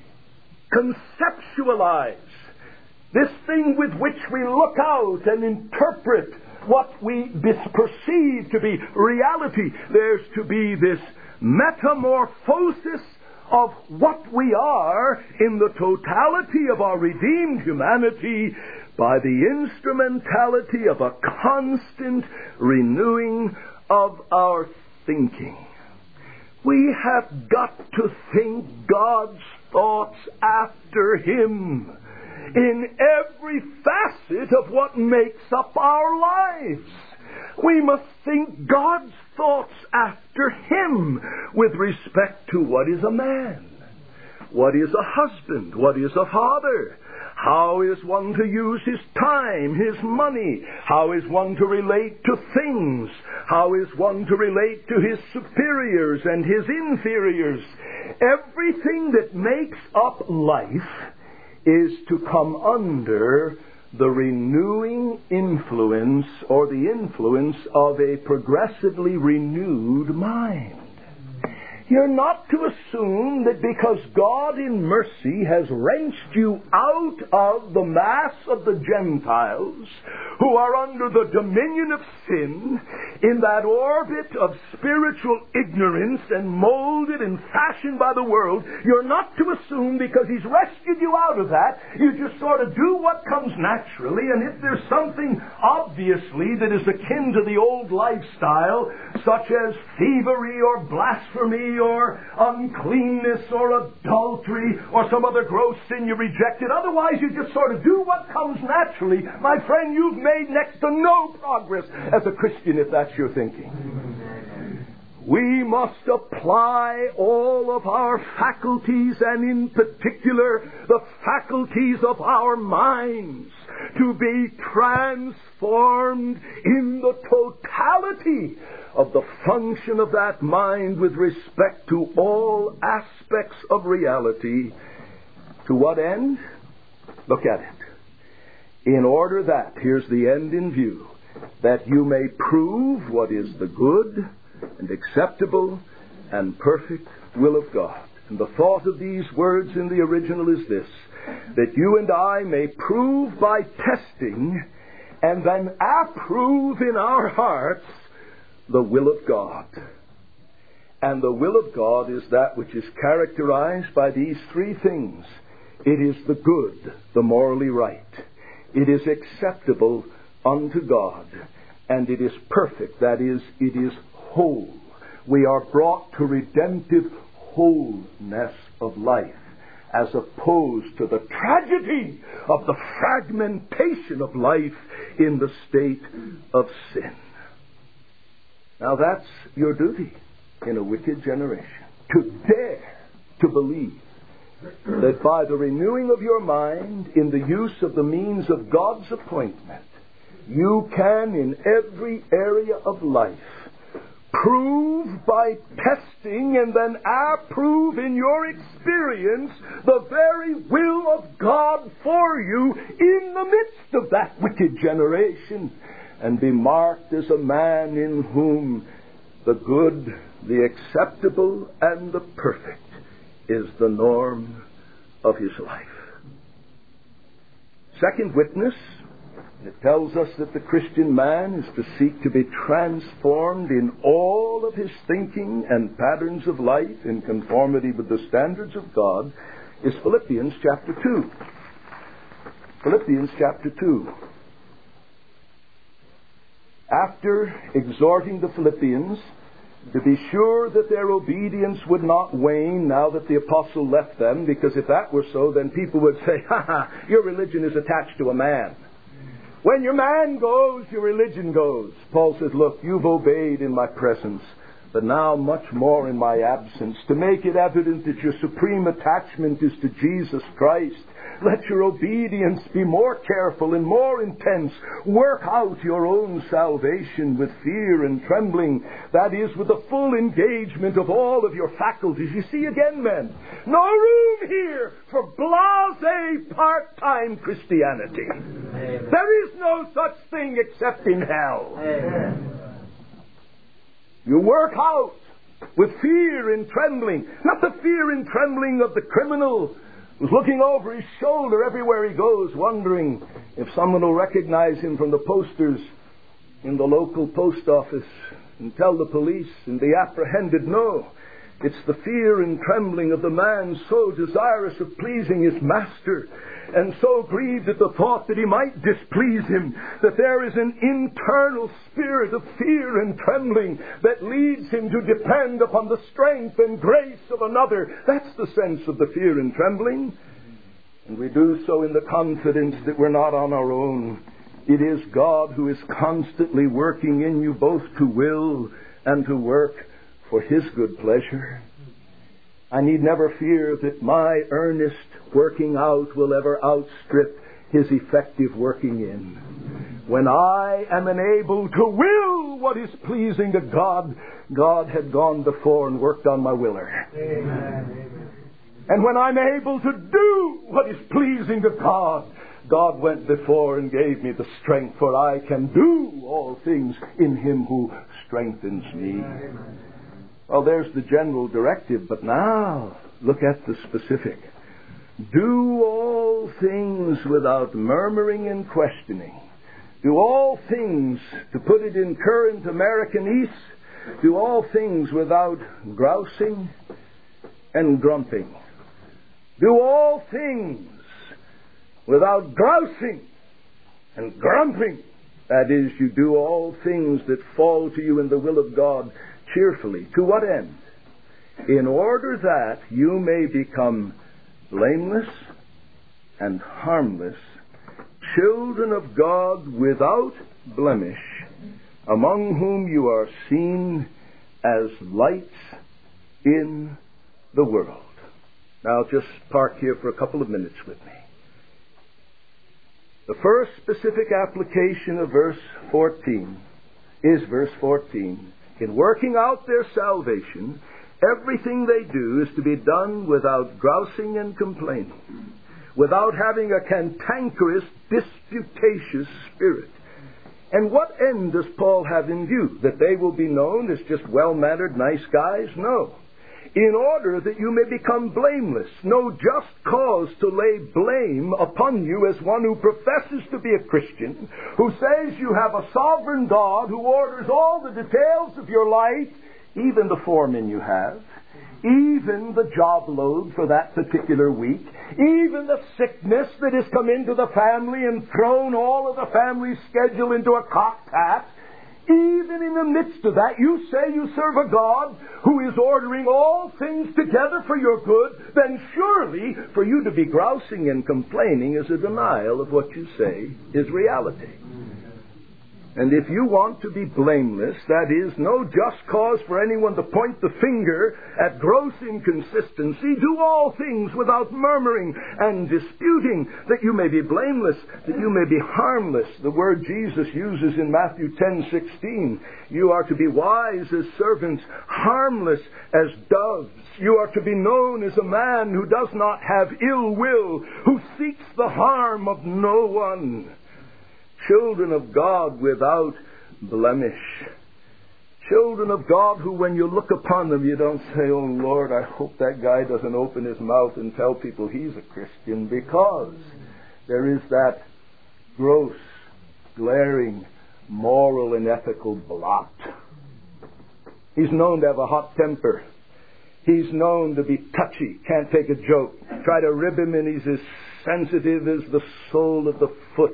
Speaker 2: conceptualize. This thing with which we look out and interpret what we perceive to be reality. There's to be this metamorphosis of what we are in the totality of our redeemed humanity by the instrumentality of a constant renewing of our thinking. We have got to think God's thoughts after Him in every facet of what makes up our lives. We must think God's thoughts after Him with respect to what is a man, what is a husband, what is a father, how is one to use his time, his money, how is one to relate to things, how is one to relate to his superiors and his inferiors. Everything that makes up life is to come under the renewing influence or the influence of a progressively renewed mind. You're not to assume that because God in mercy has wrenched you out of the mass of the Gentiles who are under the dominion of sin, in that orbit of spiritual ignorance and molded and fashioned by the world, you're not to assume because He's rescued you out of that, you just sort of do what comes naturally, and if there's something obviously that is akin to the old lifestyle, such as thievery or blasphemy or uncleanness or adultery or some other gross sin, you reject it. Otherwise, you just sort of do what comes naturally. My friend, you've made next to no progress as a Christian if that's your thinking. We must apply all of our faculties, and in particular the faculties of our minds, to be transformed in the totality of the function of that mind with respect to all aspects of reality. To what end? Look at it. In order that, here's the end in view, that you may prove what is the good and acceptable and perfect will of God. And the thought of these words in the original is this: that you and I may prove by testing and then approve in our hearts the will of God. And the will of God is that which is characterized by these three things. It is the good, the morally right. It is acceptable unto God. And it is perfect, that is, it is whole. We are brought to redemptive wholeness of life, as opposed to the tragedy of the fragmentation of life in the state of sin. Now that's your duty in a wicked generation, to dare to believe that by the renewing of your mind in the use of the means of God's appointment, you can in every area of life prove by testing and then approve in your experience the very will of God for you in the midst of that wicked generation, and be marked as a man in whom the good, the acceptable, and the perfect is the norm of his life. Second witness, it tells us that the Christian man is to seek to be transformed in all of his thinking and patterns of life in conformity with the standards of God, is Philippians chapter 2. Philippians chapter 2. After exhorting the Philippians to be sure that their obedience would not wane now that the apostle left them, because if that were so, then people would say, your religion is attached to a man. When your man goes, your religion goes. Paul says, look, you've obeyed in my presence, but now much more in my absence. To make it evident that your supreme attachment is to Jesus Christ, let your obedience be more careful and more intense. Work out your own salvation with fear and trembling. That is, with the full engagement of all of your faculties. You see again, men, no room here for blasé part-time Christianity. Amen. There is no such thing except in hell. Amen. You work out with fear and trembling. Not the fear and trembling of the criminal who's looking over his shoulder everywhere he goes, wondering if someone will recognize him from the posters in the local post office and tell the police and be apprehended. No, it's the fear and trembling of the man so desirous of pleasing his master and so grieved at the thought that he might displease him, that there is an internal spirit of fear and trembling that leads him to depend upon the strength and grace of another. That's the sense of the fear and trembling. And we do so in the confidence that we're not on our own. It is God who is constantly working in you both to will and to work for His good pleasure. I need never fear that my earnest working out will ever outstrip His effective working in. When I am enabled to will what is pleasing to God, God had gone before and worked on my willer. Amen. And when I'm able to do what is pleasing to God, God went before and gave me the strength, for I can do all things in Him who strengthens me. Amen. Well, there's the general directive, but now look at the specific. Do all things without murmuring and questioning. Do all things, to put it in current Americanese, do all things without grousing and grumping. Do all things without grousing and grumping. That is, you do all things that fall to you in the will of God cheerfully. To what end? In order that you may become blameless and harmless, children of God without blemish, among whom you are seen as lights in the world. Now just park here for a couple of minutes with me. The first specific application of verse 14 is verse 14. In working out their salvation, everything they do is to be done without grousing and complaining, without having a cantankerous, disputatious spirit. And what end does Paul have in view? That they will be known as just well-mannered, nice guys? No. In order that you may become blameless, no just cause to lay blame upon you as one who professes to be a Christian, who says you have a sovereign God who orders all the details of your life, even the foreman you have, even the job load for that particular week, even the sickness that has come into the family and thrown all of the family's schedule into a cocked hat. Even in the midst of that, you say you serve a God who is ordering all things together for your good, then surely for you to be grousing and complaining is a denial of what you say is reality. And if you want to be blameless, that is, no just cause for anyone to point the finger at gross inconsistency, do all things without murmuring and disputing, that you may be blameless, that you may be harmless. The word Jesus uses in Matthew 10:16. You are to be wise as serpents, harmless as doves. You are to be known as a man who does not have ill will, who seeks the harm of no one. Children of God without blemish. Children of God who, when you look upon them, you don't say, "Oh Lord, I hope that guy doesn't open his mouth and tell people he's a Christian," because there is that gross, glaring, moral and ethical blot. He's known to have a hot temper. He's known to be touchy, can't take a joke. Try to rib him and he's as sensitive as the sole of the foot.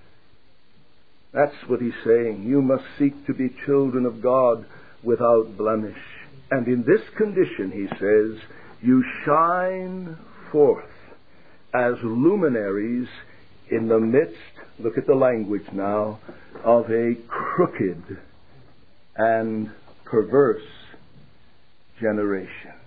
Speaker 2: That's what he's saying. You must seek to be children of God without blemish. And in this condition, he says, you shine forth as luminaries in the midst, look at the language now, of a crooked and perverse generation.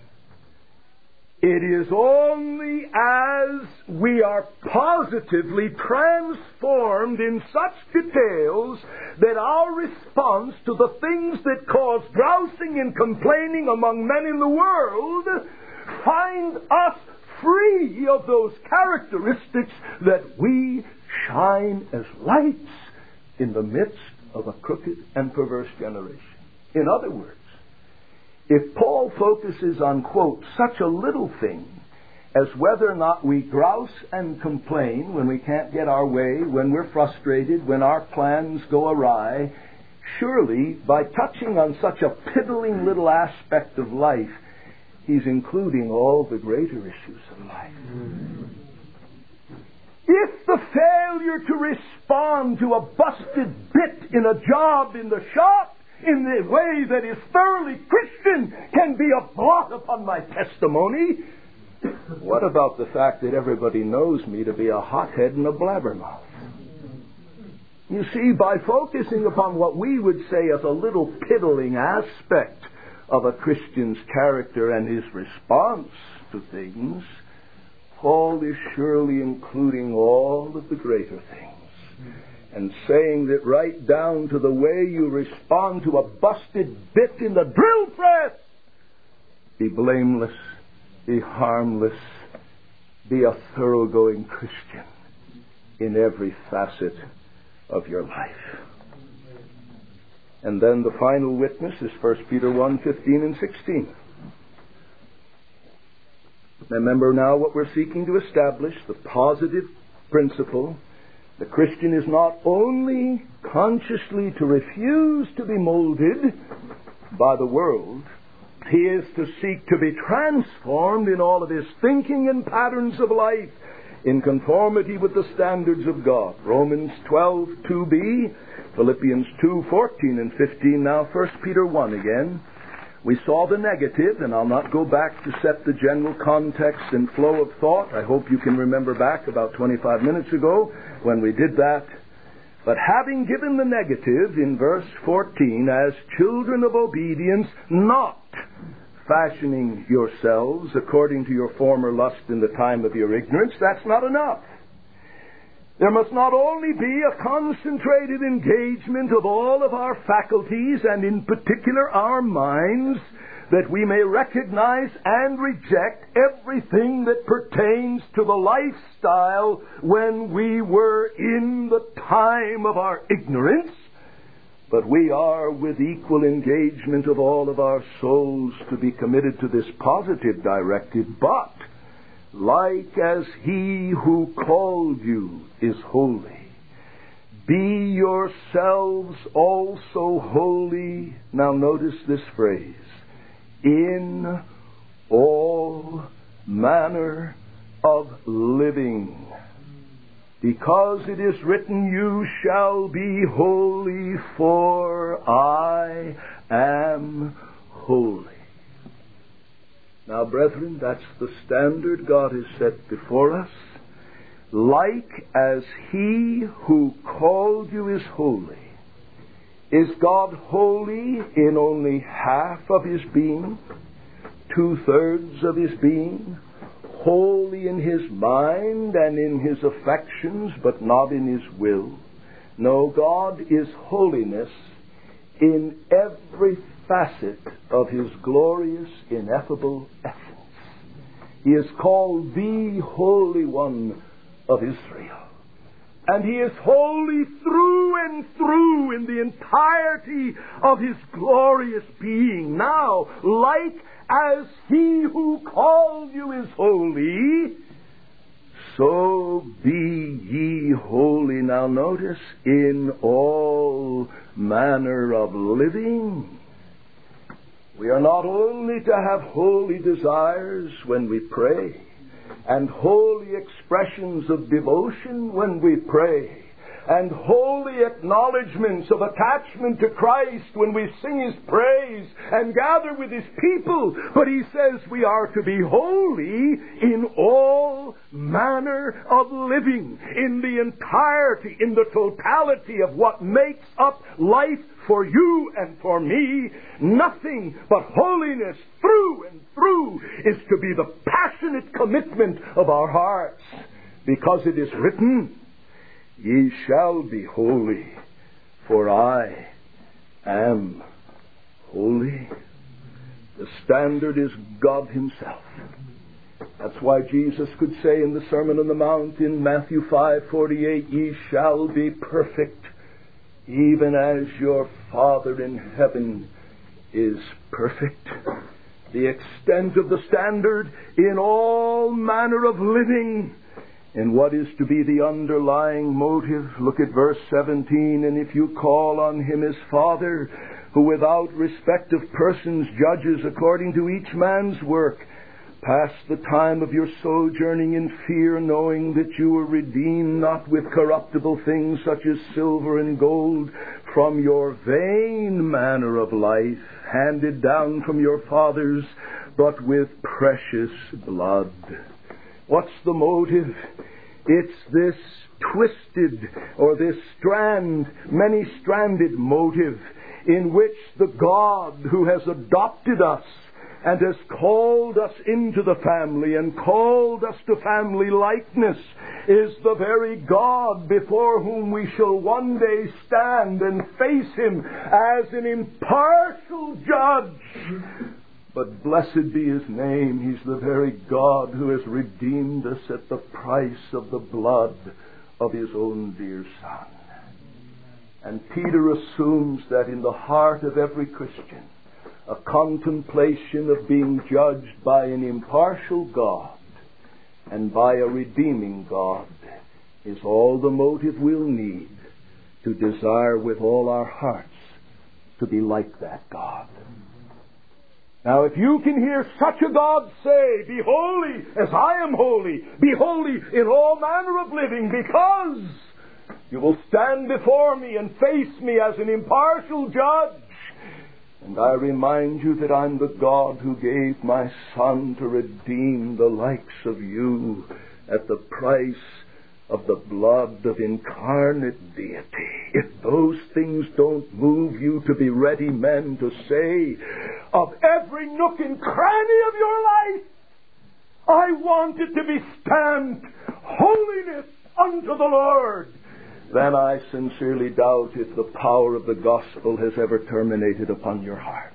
Speaker 2: It is only as we are positively transformed in such details that our response to the things that cause grousing and complaining among men in the world find us free of those characteristics that we shine as lights in the midst of a crooked and perverse generation. In other words, if Paul focuses on, quote, such a little thing as whether or not we grouse and complain when we can't get our way, when we're frustrated, when our plans go awry, surely by touching on such a piddling little aspect of life, he's including all the greater issues of life. If the failure to respond to a busted bit in a job in the shop in the way that is thoroughly Christian can be a blot upon my testimony, what about the fact that everybody knows me to be a hothead and a blabbermouth? You see, by focusing upon what we would say as a little piddling aspect of a Christian's character and his response to things, Paul is surely including all of the greater things. And saying that right down to the way you respond to a busted bit in the drill press, be blameless, be harmless, be a thoroughgoing Christian in every facet of your life. And then the final witness is 1 Peter 1:15 and 16. Remember now what we're seeking to establish, the positive principle. The Christian is not only consciously to refuse to be molded by the world, he is to seek to be transformed in all of his thinking and patterns of life in conformity with the standards of God. Romans 12:2b, Philippians 2:14 and 15, now 1 Peter 1 again. We saw the negative, and I'll not go back to set the general context and flow of thought. I hope you can remember back about 25 minutes ago when we did that. But having given the negative in verse 14, as children of obedience, not fashioning yourselves according to your former lust in the time of your ignorance, that's not enough. There must not only be a concentrated engagement of all of our faculties, and in particular our minds, that we may recognize and reject everything that pertains to the lifestyle when we were in the time of our ignorance, but we are with equal engagement of all of our souls to be committed to this positive directive. But like as He who called you is holy, be yourselves also holy. Now notice this phrase, in all manner of living, because it is written, you shall be holy, for I am holy. Now, brethren, that's the standard God has set before us. Like as He who called you is holy. Is God holy in only half of His being? 2/3 of His being? Holy in His mind and in His affections, but not in His will? No, God is holiness in every facet of His glorious, ineffable essence. He is called the Holy One of Israel. And He is holy through and through in the entirety of His glorious being. Now, like as He who called you is holy, so be ye holy. Now notice, in all manner of living. We are not only to have holy desires when we pray, and holy expressions of devotion when we pray, and holy acknowledgments of attachment to Christ when we sing His praise and gather with His people. But He says we are to be holy in all manner of living, in the entirety, in the totality of what makes up life for you and for me. Nothing but holiness through and through is to be the passionate commitment of our hearts, because it is written, ye shall be holy, for I am holy. The standard is God Himself. That's why Jesus could say in the Sermon on the Mount in Matthew 5:48, ye shall be perfect, even as your Father in heaven is perfect. The extent of the standard in all manner of living. And what is to be the underlying motive? Look at verse 17. And if you call on Him as Father, who without respect of persons judges according to each man's work, pass the time of your sojourning in fear, knowing that you were redeemed not with corruptible things such as silver and gold, from your vain manner of life, handed down from your fathers, but with precious blood. What's the motive? It's this twisted, or this many-stranded motive, in which the God who has adopted us and has called us into the family and called us to family likeness is the very God before whom we shall one day stand and face Him as an impartial judge. But blessed be His name. He's the very God who has redeemed us at the price of the blood of His own dear Son. And Peter assumes that in the heart of every Christian, a contemplation of being judged by an impartial God and by a redeeming God is all the motive we'll need to desire with all our hearts to be like that God. Now, if you can hear such a God say, "Be holy as I am holy, be holy in all manner of living, because you will stand before me and face me as an impartial judge," and I remind you that I'm the God who gave my Son to redeem the likes of you at the price of the blood of incarnate deity. If those things don't move you to be ready men to say, of every nook and cranny of your life, I want it to be stamped holiness unto the Lord, then I sincerely doubt if the power of the gospel has ever terminated upon your heart.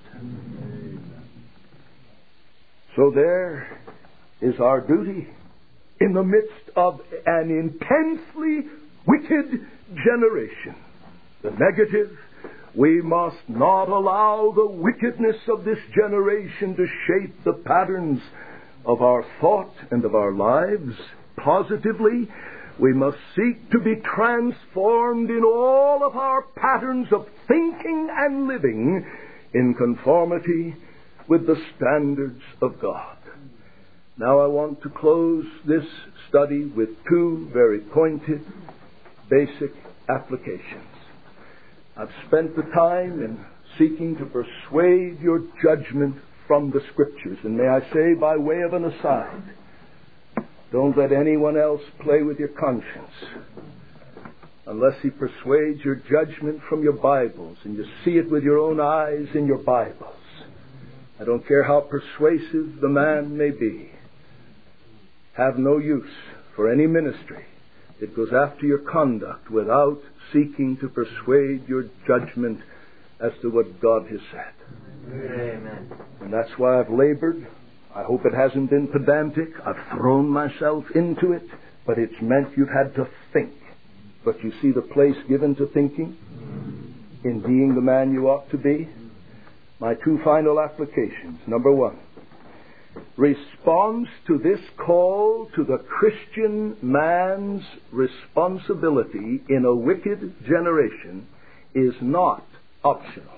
Speaker 2: So there is our duty in the midst of an intensely wicked generation. The negative: we must not allow the wickedness of this generation to shape the patterns of our thought and of our lives. Positively, we must seek to be transformed in all of our patterns of thinking and living in conformity with the standards of God. Now I want to close this study with two very pointed, basic applications. I've spent the time in seeking to persuade your judgment from the Scriptures. And may I say, by way of an aside, don't let anyone else play with your conscience unless he persuades your judgment from your Bibles and you see it with your own eyes in your Bibles. I don't care how persuasive the man may be. Have no use for any ministry that goes after your conduct without seeking to persuade your judgment as to what God has said. Amen. And that's why I've labored. I hope it hasn't been pedantic. I've thrown myself into it, but it's meant you've had to think. But you see the place given to thinking in being the man you ought to be? My two final applications. Number one, response to this call to the Christian man's responsibility in a wicked generation is not optional.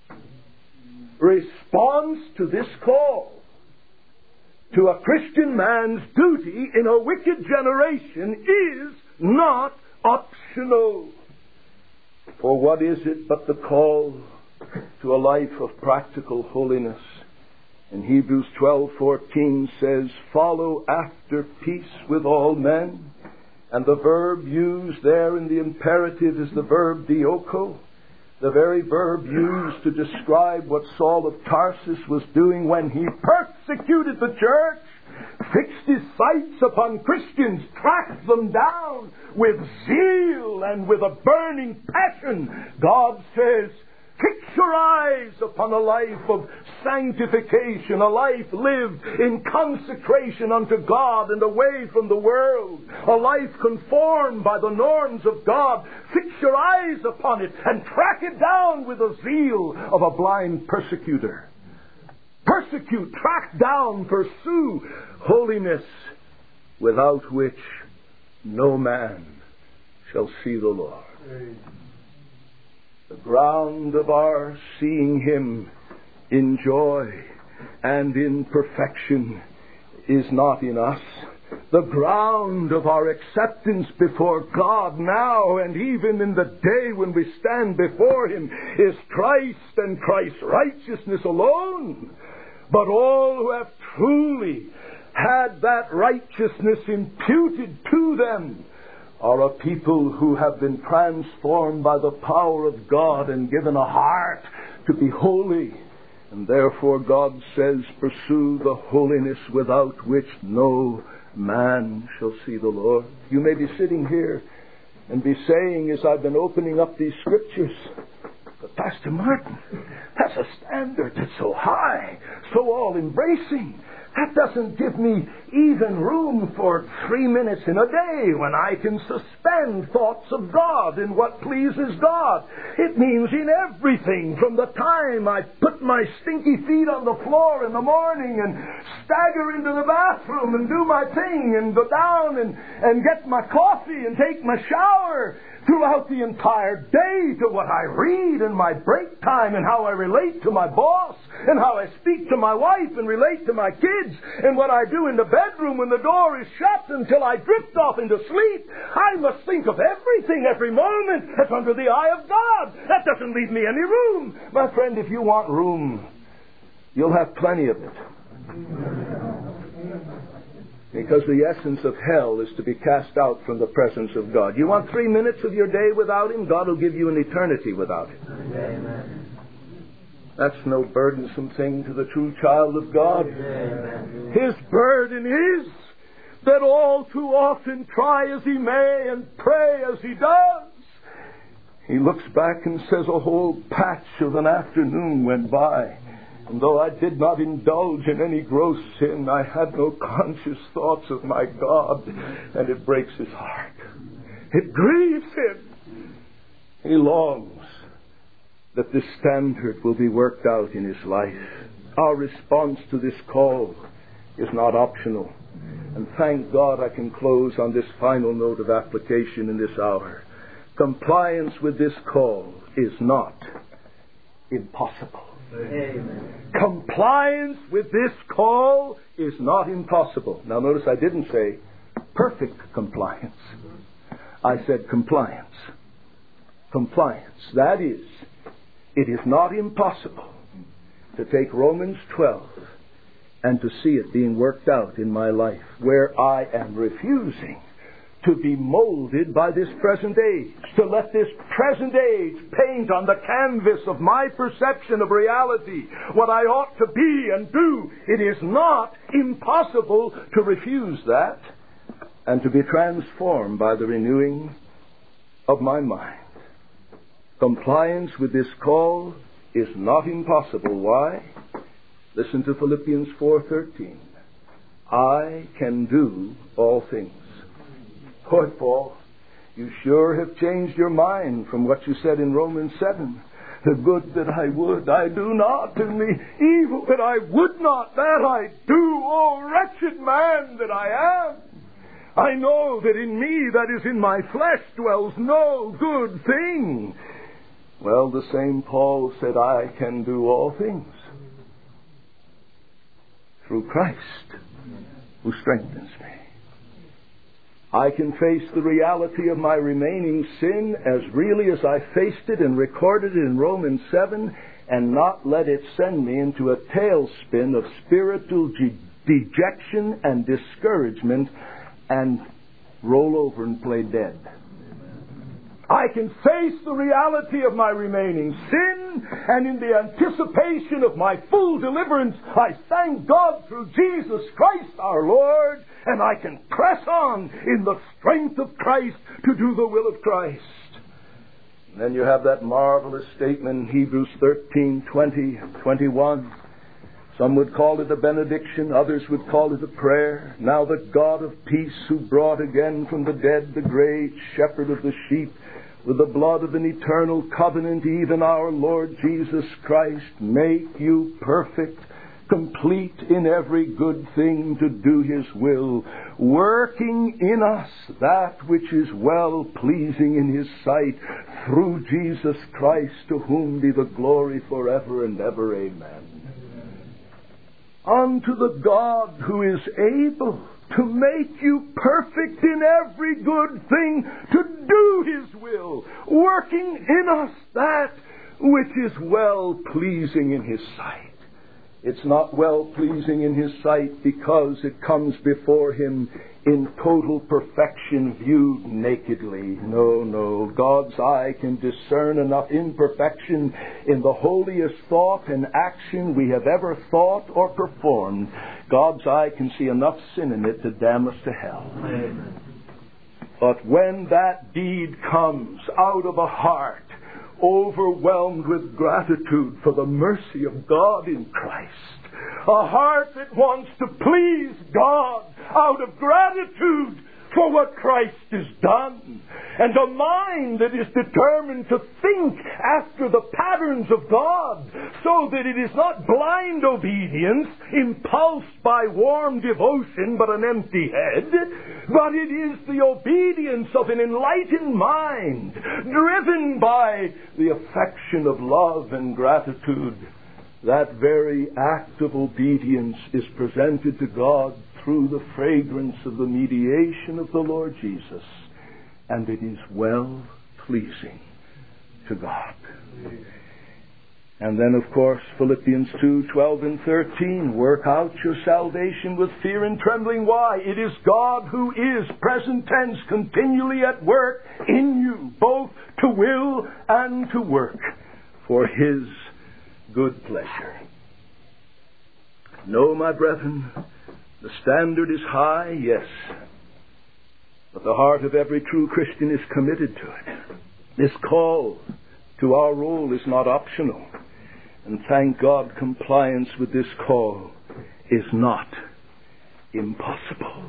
Speaker 2: Response to this call to a Christian man's duty in a wicked generation is not optional. For what is it but the call to a life of practical holiness? And Hebrews 12:14 says, "Follow after peace with all men." And the verb used there in the imperative is the verb dioko, the very verb used to describe what Saul of Tarsus was doing when he persecuted the church, fixed his sights upon Christians, tracked them down with zeal and with a burning passion. God says, fix your eyes upon a life of sanctification, a life lived in consecration unto God and away from the world, a life conformed by the norms of God. Fix your eyes upon it and track it down with the zeal of a blind persecutor. Persecute, track down, pursue holiness, without which no man shall see the Lord. Amen. The ground of our seeing Him in joy and in perfection is not in us. The ground of our acceptance before God now and even in the day when we stand before Him is Christ and Christ's righteousness alone. But all who have truly had that righteousness imputed to them are a people who have been transformed by the power of God and given a heart to be holy. And therefore God says, pursue the holiness without which no man shall see the Lord. You may be sitting here and be saying, as I've been opening up these scriptures, but Pastor Martin, that's a standard that's so high, so all-embracing. That doesn't give me even room for 3 minutes in a day when I can suspend thoughts of God and what pleases God. It means in everything, from the time I put my stinky feet on the floor in the morning and stagger into the bathroom and do my thing and go down and get my coffee and take my shower, throughout the entire day, to what I read in my break time and how I relate to my boss and how I speak to my wife and relate to my kids and what I do in the bedroom when the door is shut until I drift off into sleep. I must think of everything, every moment, as under the eye of God. That doesn't leave me any room. My friend, if you want room, you'll have plenty of it. Because the essence of hell is to be cast out from the presence of God. You want 3 minutes of your day without Him? God will give you an eternity without Him. Amen. That's no burdensome thing to the true child of God. Amen. His burden is that all too often, try as he may and pray as he does, he looks back and says, a whole patch of an afternoon went by. And though I did not indulge in any gross sin, I had no conscious thoughts of my God. And it breaks his heart. It grieves him. He longs that this standard will be worked out in his life. Our response to this call is not optional. And thank God I can close on this final note of application in this hour. Compliance with this call is not impossible. Amen. Compliance with this call is not impossible. Now notice I didn't say perfect compliance. I said compliance. Compliance. That is, it is not impossible to take Romans 12 and to see it being worked out in my life, where I am refusing to be molded by this present age, to let this present age paint on the canvas of my perception of reality what I ought to be and do. It is not impossible to refuse that and to be transformed by the renewing of my mind. Compliance with this call is not impossible. Why? Listen to Philippians 4:13. I can do all things. Boy, Paul, you sure have changed your mind from what you said in Romans 7. The good that I would, I do not, and the evil that I would not, that I do. Oh, wretched man that I am! I know that in me, that is in my flesh, dwells no good thing. Well, the same Paul said, I can do all things through Christ who strengthens me. I can face the reality of my remaining sin as really as I faced it and recorded it in Romans 7 and not let it send me into a tailspin of spiritual dejection and discouragement and roll over and play dead. I can face the reality of my remaining sin, and in the anticipation of my full deliverance, I thank God through Jesus Christ our Lord, and I can press on in the strength of Christ to do the will of Christ. And then you have that marvelous statement in Hebrews 13:20 and 21. Some would call it a benediction, others would call it a prayer. Now the God of peace, who brought again from the dead the great shepherd of the sheep, with the blood of an eternal covenant, even our Lord Jesus Christ, make you perfect, complete in every good thing to do His will, working in us that which is well pleasing in His sight, through Jesus Christ, to whom be the glory forever and ever. Amen. Unto the God who is able to make you perfect in every good thing, to do His will, working in us that which is well pleasing in His sight. It's not well pleasing in His sight because it comes before Him in total perfection, viewed nakedly. No. God's eye can discern enough imperfection in the holiest thought and action we have ever thought or performed. God's eye can see enough sin in it to damn us to hell. Amen. But when that deed comes out of a heart overwhelmed with gratitude for the mercy of God in Christ, A heart that wants to please God out of gratitude for what Christ has done. And a mind that is determined to think after the patterns of God, so that it is not blind obedience, impulsed by warm devotion but an empty head, but it is the obedience of an enlightened mind, driven by the affection of love and gratitude. That very act of obedience is presented to God through the fragrance of the mediation of the Lord Jesus, and it is well pleasing to God. And then, of course, Philippians 2:12 and 13, work out your salvation with fear and trembling. Why? It is God who is, present tense, continually at work in you, both to will and to work for His good pleasure. No, my brethren, the standard is high, yes, but the heart of every true Christian is committed to it. This call to our role is not optional. And thank God, compliance with this call is not impossible.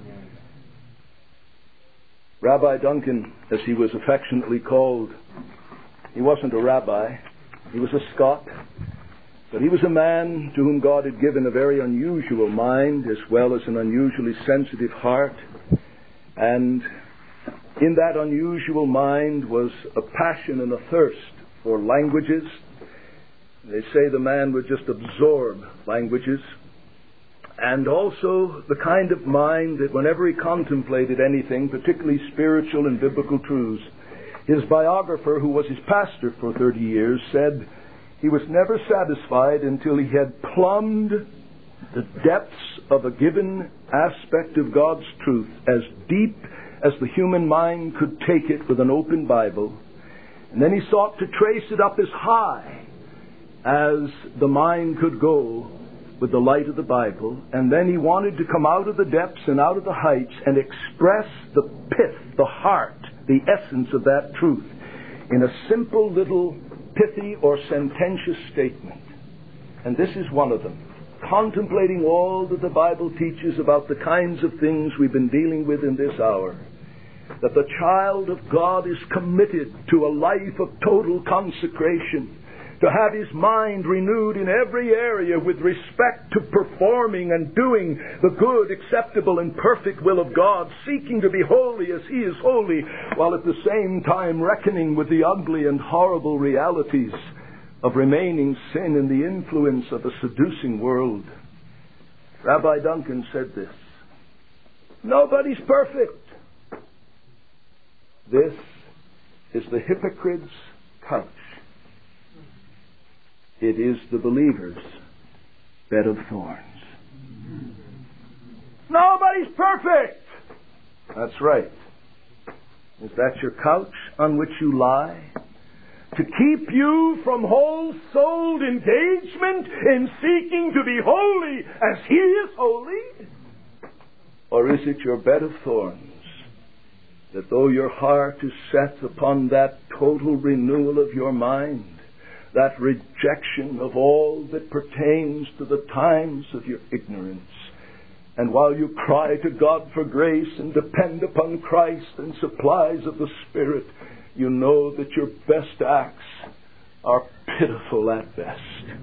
Speaker 2: Rabbi Duncan, as he was affectionately called, he wasn't a rabbi, he was a Scot, but he was a man to whom God had given a very unusual mind as well as an unusually sensitive heart. And in that unusual mind was a passion and a thirst for languages. They say the man would just absorb languages. And also the kind of mind that whenever he contemplated anything, particularly spiritual and biblical truths, his biographer, who was his pastor for 30 years, said he was never satisfied until he had plumbed the depths of a given aspect of God's truth as deep as the human mind could take it with an open Bible. And then he sought to trace it up as high as the mind could go with the light of the Bible. And then he wanted to come out of the depths and out of the heights and express the pith, the heart, the essence of that truth in a simple little pithy or sententious statement. And this is one of them. Contemplating all that the Bible teaches about the kinds of things we've been dealing with in this hour, that the child of God is committed to a life of total consecration, to have his mind renewed in every area with respect to performing and doing the good, acceptable, and perfect will of God, seeking to be holy as He is holy, while at the same time reckoning with the ugly and horrible realities of remaining sin and the influence of a seducing world. Rabbi Duncan said this: nobody's perfect. This is the hypocrite's couch. It is the believer's bed of thorns. Nobody's perfect. That's right. Is that your couch on which you lie? To keep you from whole-souled engagement in seeking to be holy as He is holy? Or is it your bed of thorns, that though your heart is set upon that total renewal of your mind, that rejection of all that pertains to the times of your ignorance, and while you cry to God for grace and depend upon Christ and supplies of the Spirit, you know that your best acts are pitiful at best.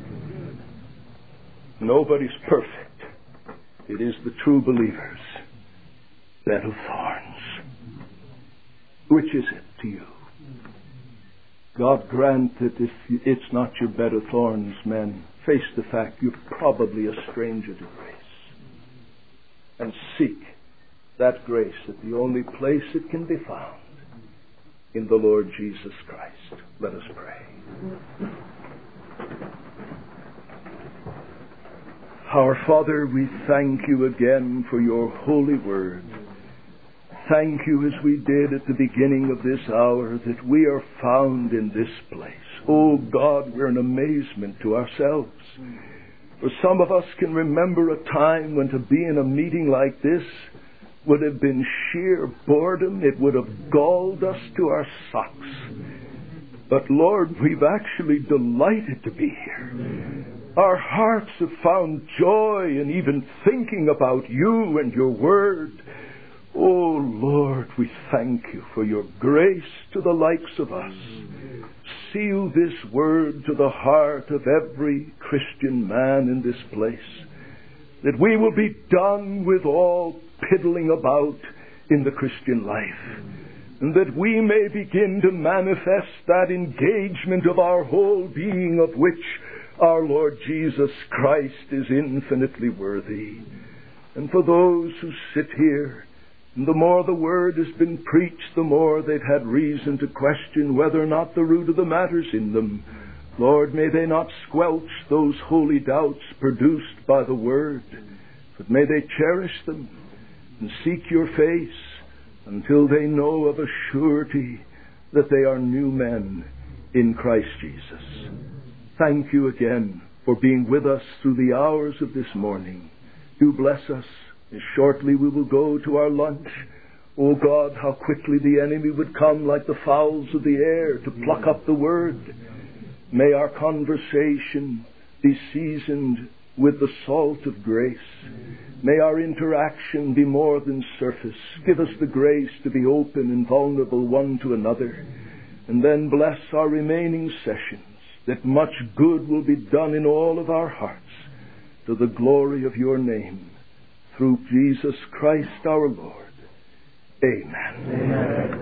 Speaker 2: Nobody's perfect. It is the true believer's bed of thorns. Which is it to you? God grant that if it's not your bed of thorns, men, face the fact you're probably a stranger to grace. And seek that grace at the only place it can be found, in the Lord Jesus Christ. Let us pray. Our Father, we thank you again for your holy word. Thank you, as we did at the beginning of this hour, that we are found in this place. Oh God, we're an amazement to ourselves. For some of us can remember a time when to be in a meeting like this would have been sheer boredom. It would have galled us to our socks. But Lord, we've actually delighted to be here. Our hearts have found joy in even thinking about you and your word. Oh, Lord, we thank you for your grace to the likes of us. Seal this word to the heart of every Christian man in this place, that we will be done with all piddling about in the Christian life, and that we may begin to manifest that engagement of our whole being of which our Lord Jesus Christ is infinitely worthy. And for those who sit here, and the more the word has been preached, the more they've had reason to question whether or not the root of the matter's in them. Lord, may they not squelch those holy doubts produced by the word, but may they cherish them and seek your face until they know of a surety that they are new men in Christ Jesus. Thank you again for being with us through the hours of this morning. Do bless us, as shortly we will go to our lunch. O God, how quickly the enemy would come like the fowls of the air to pluck up the word. May our conversation be seasoned with the salt of grace. May our interaction be more than surface. Give us the grace to be open and vulnerable one to another. And then bless our remaining sessions, that much good will be done in all of our hearts to the glory of your name. Through Jesus Christ our Lord. Amen. Amen.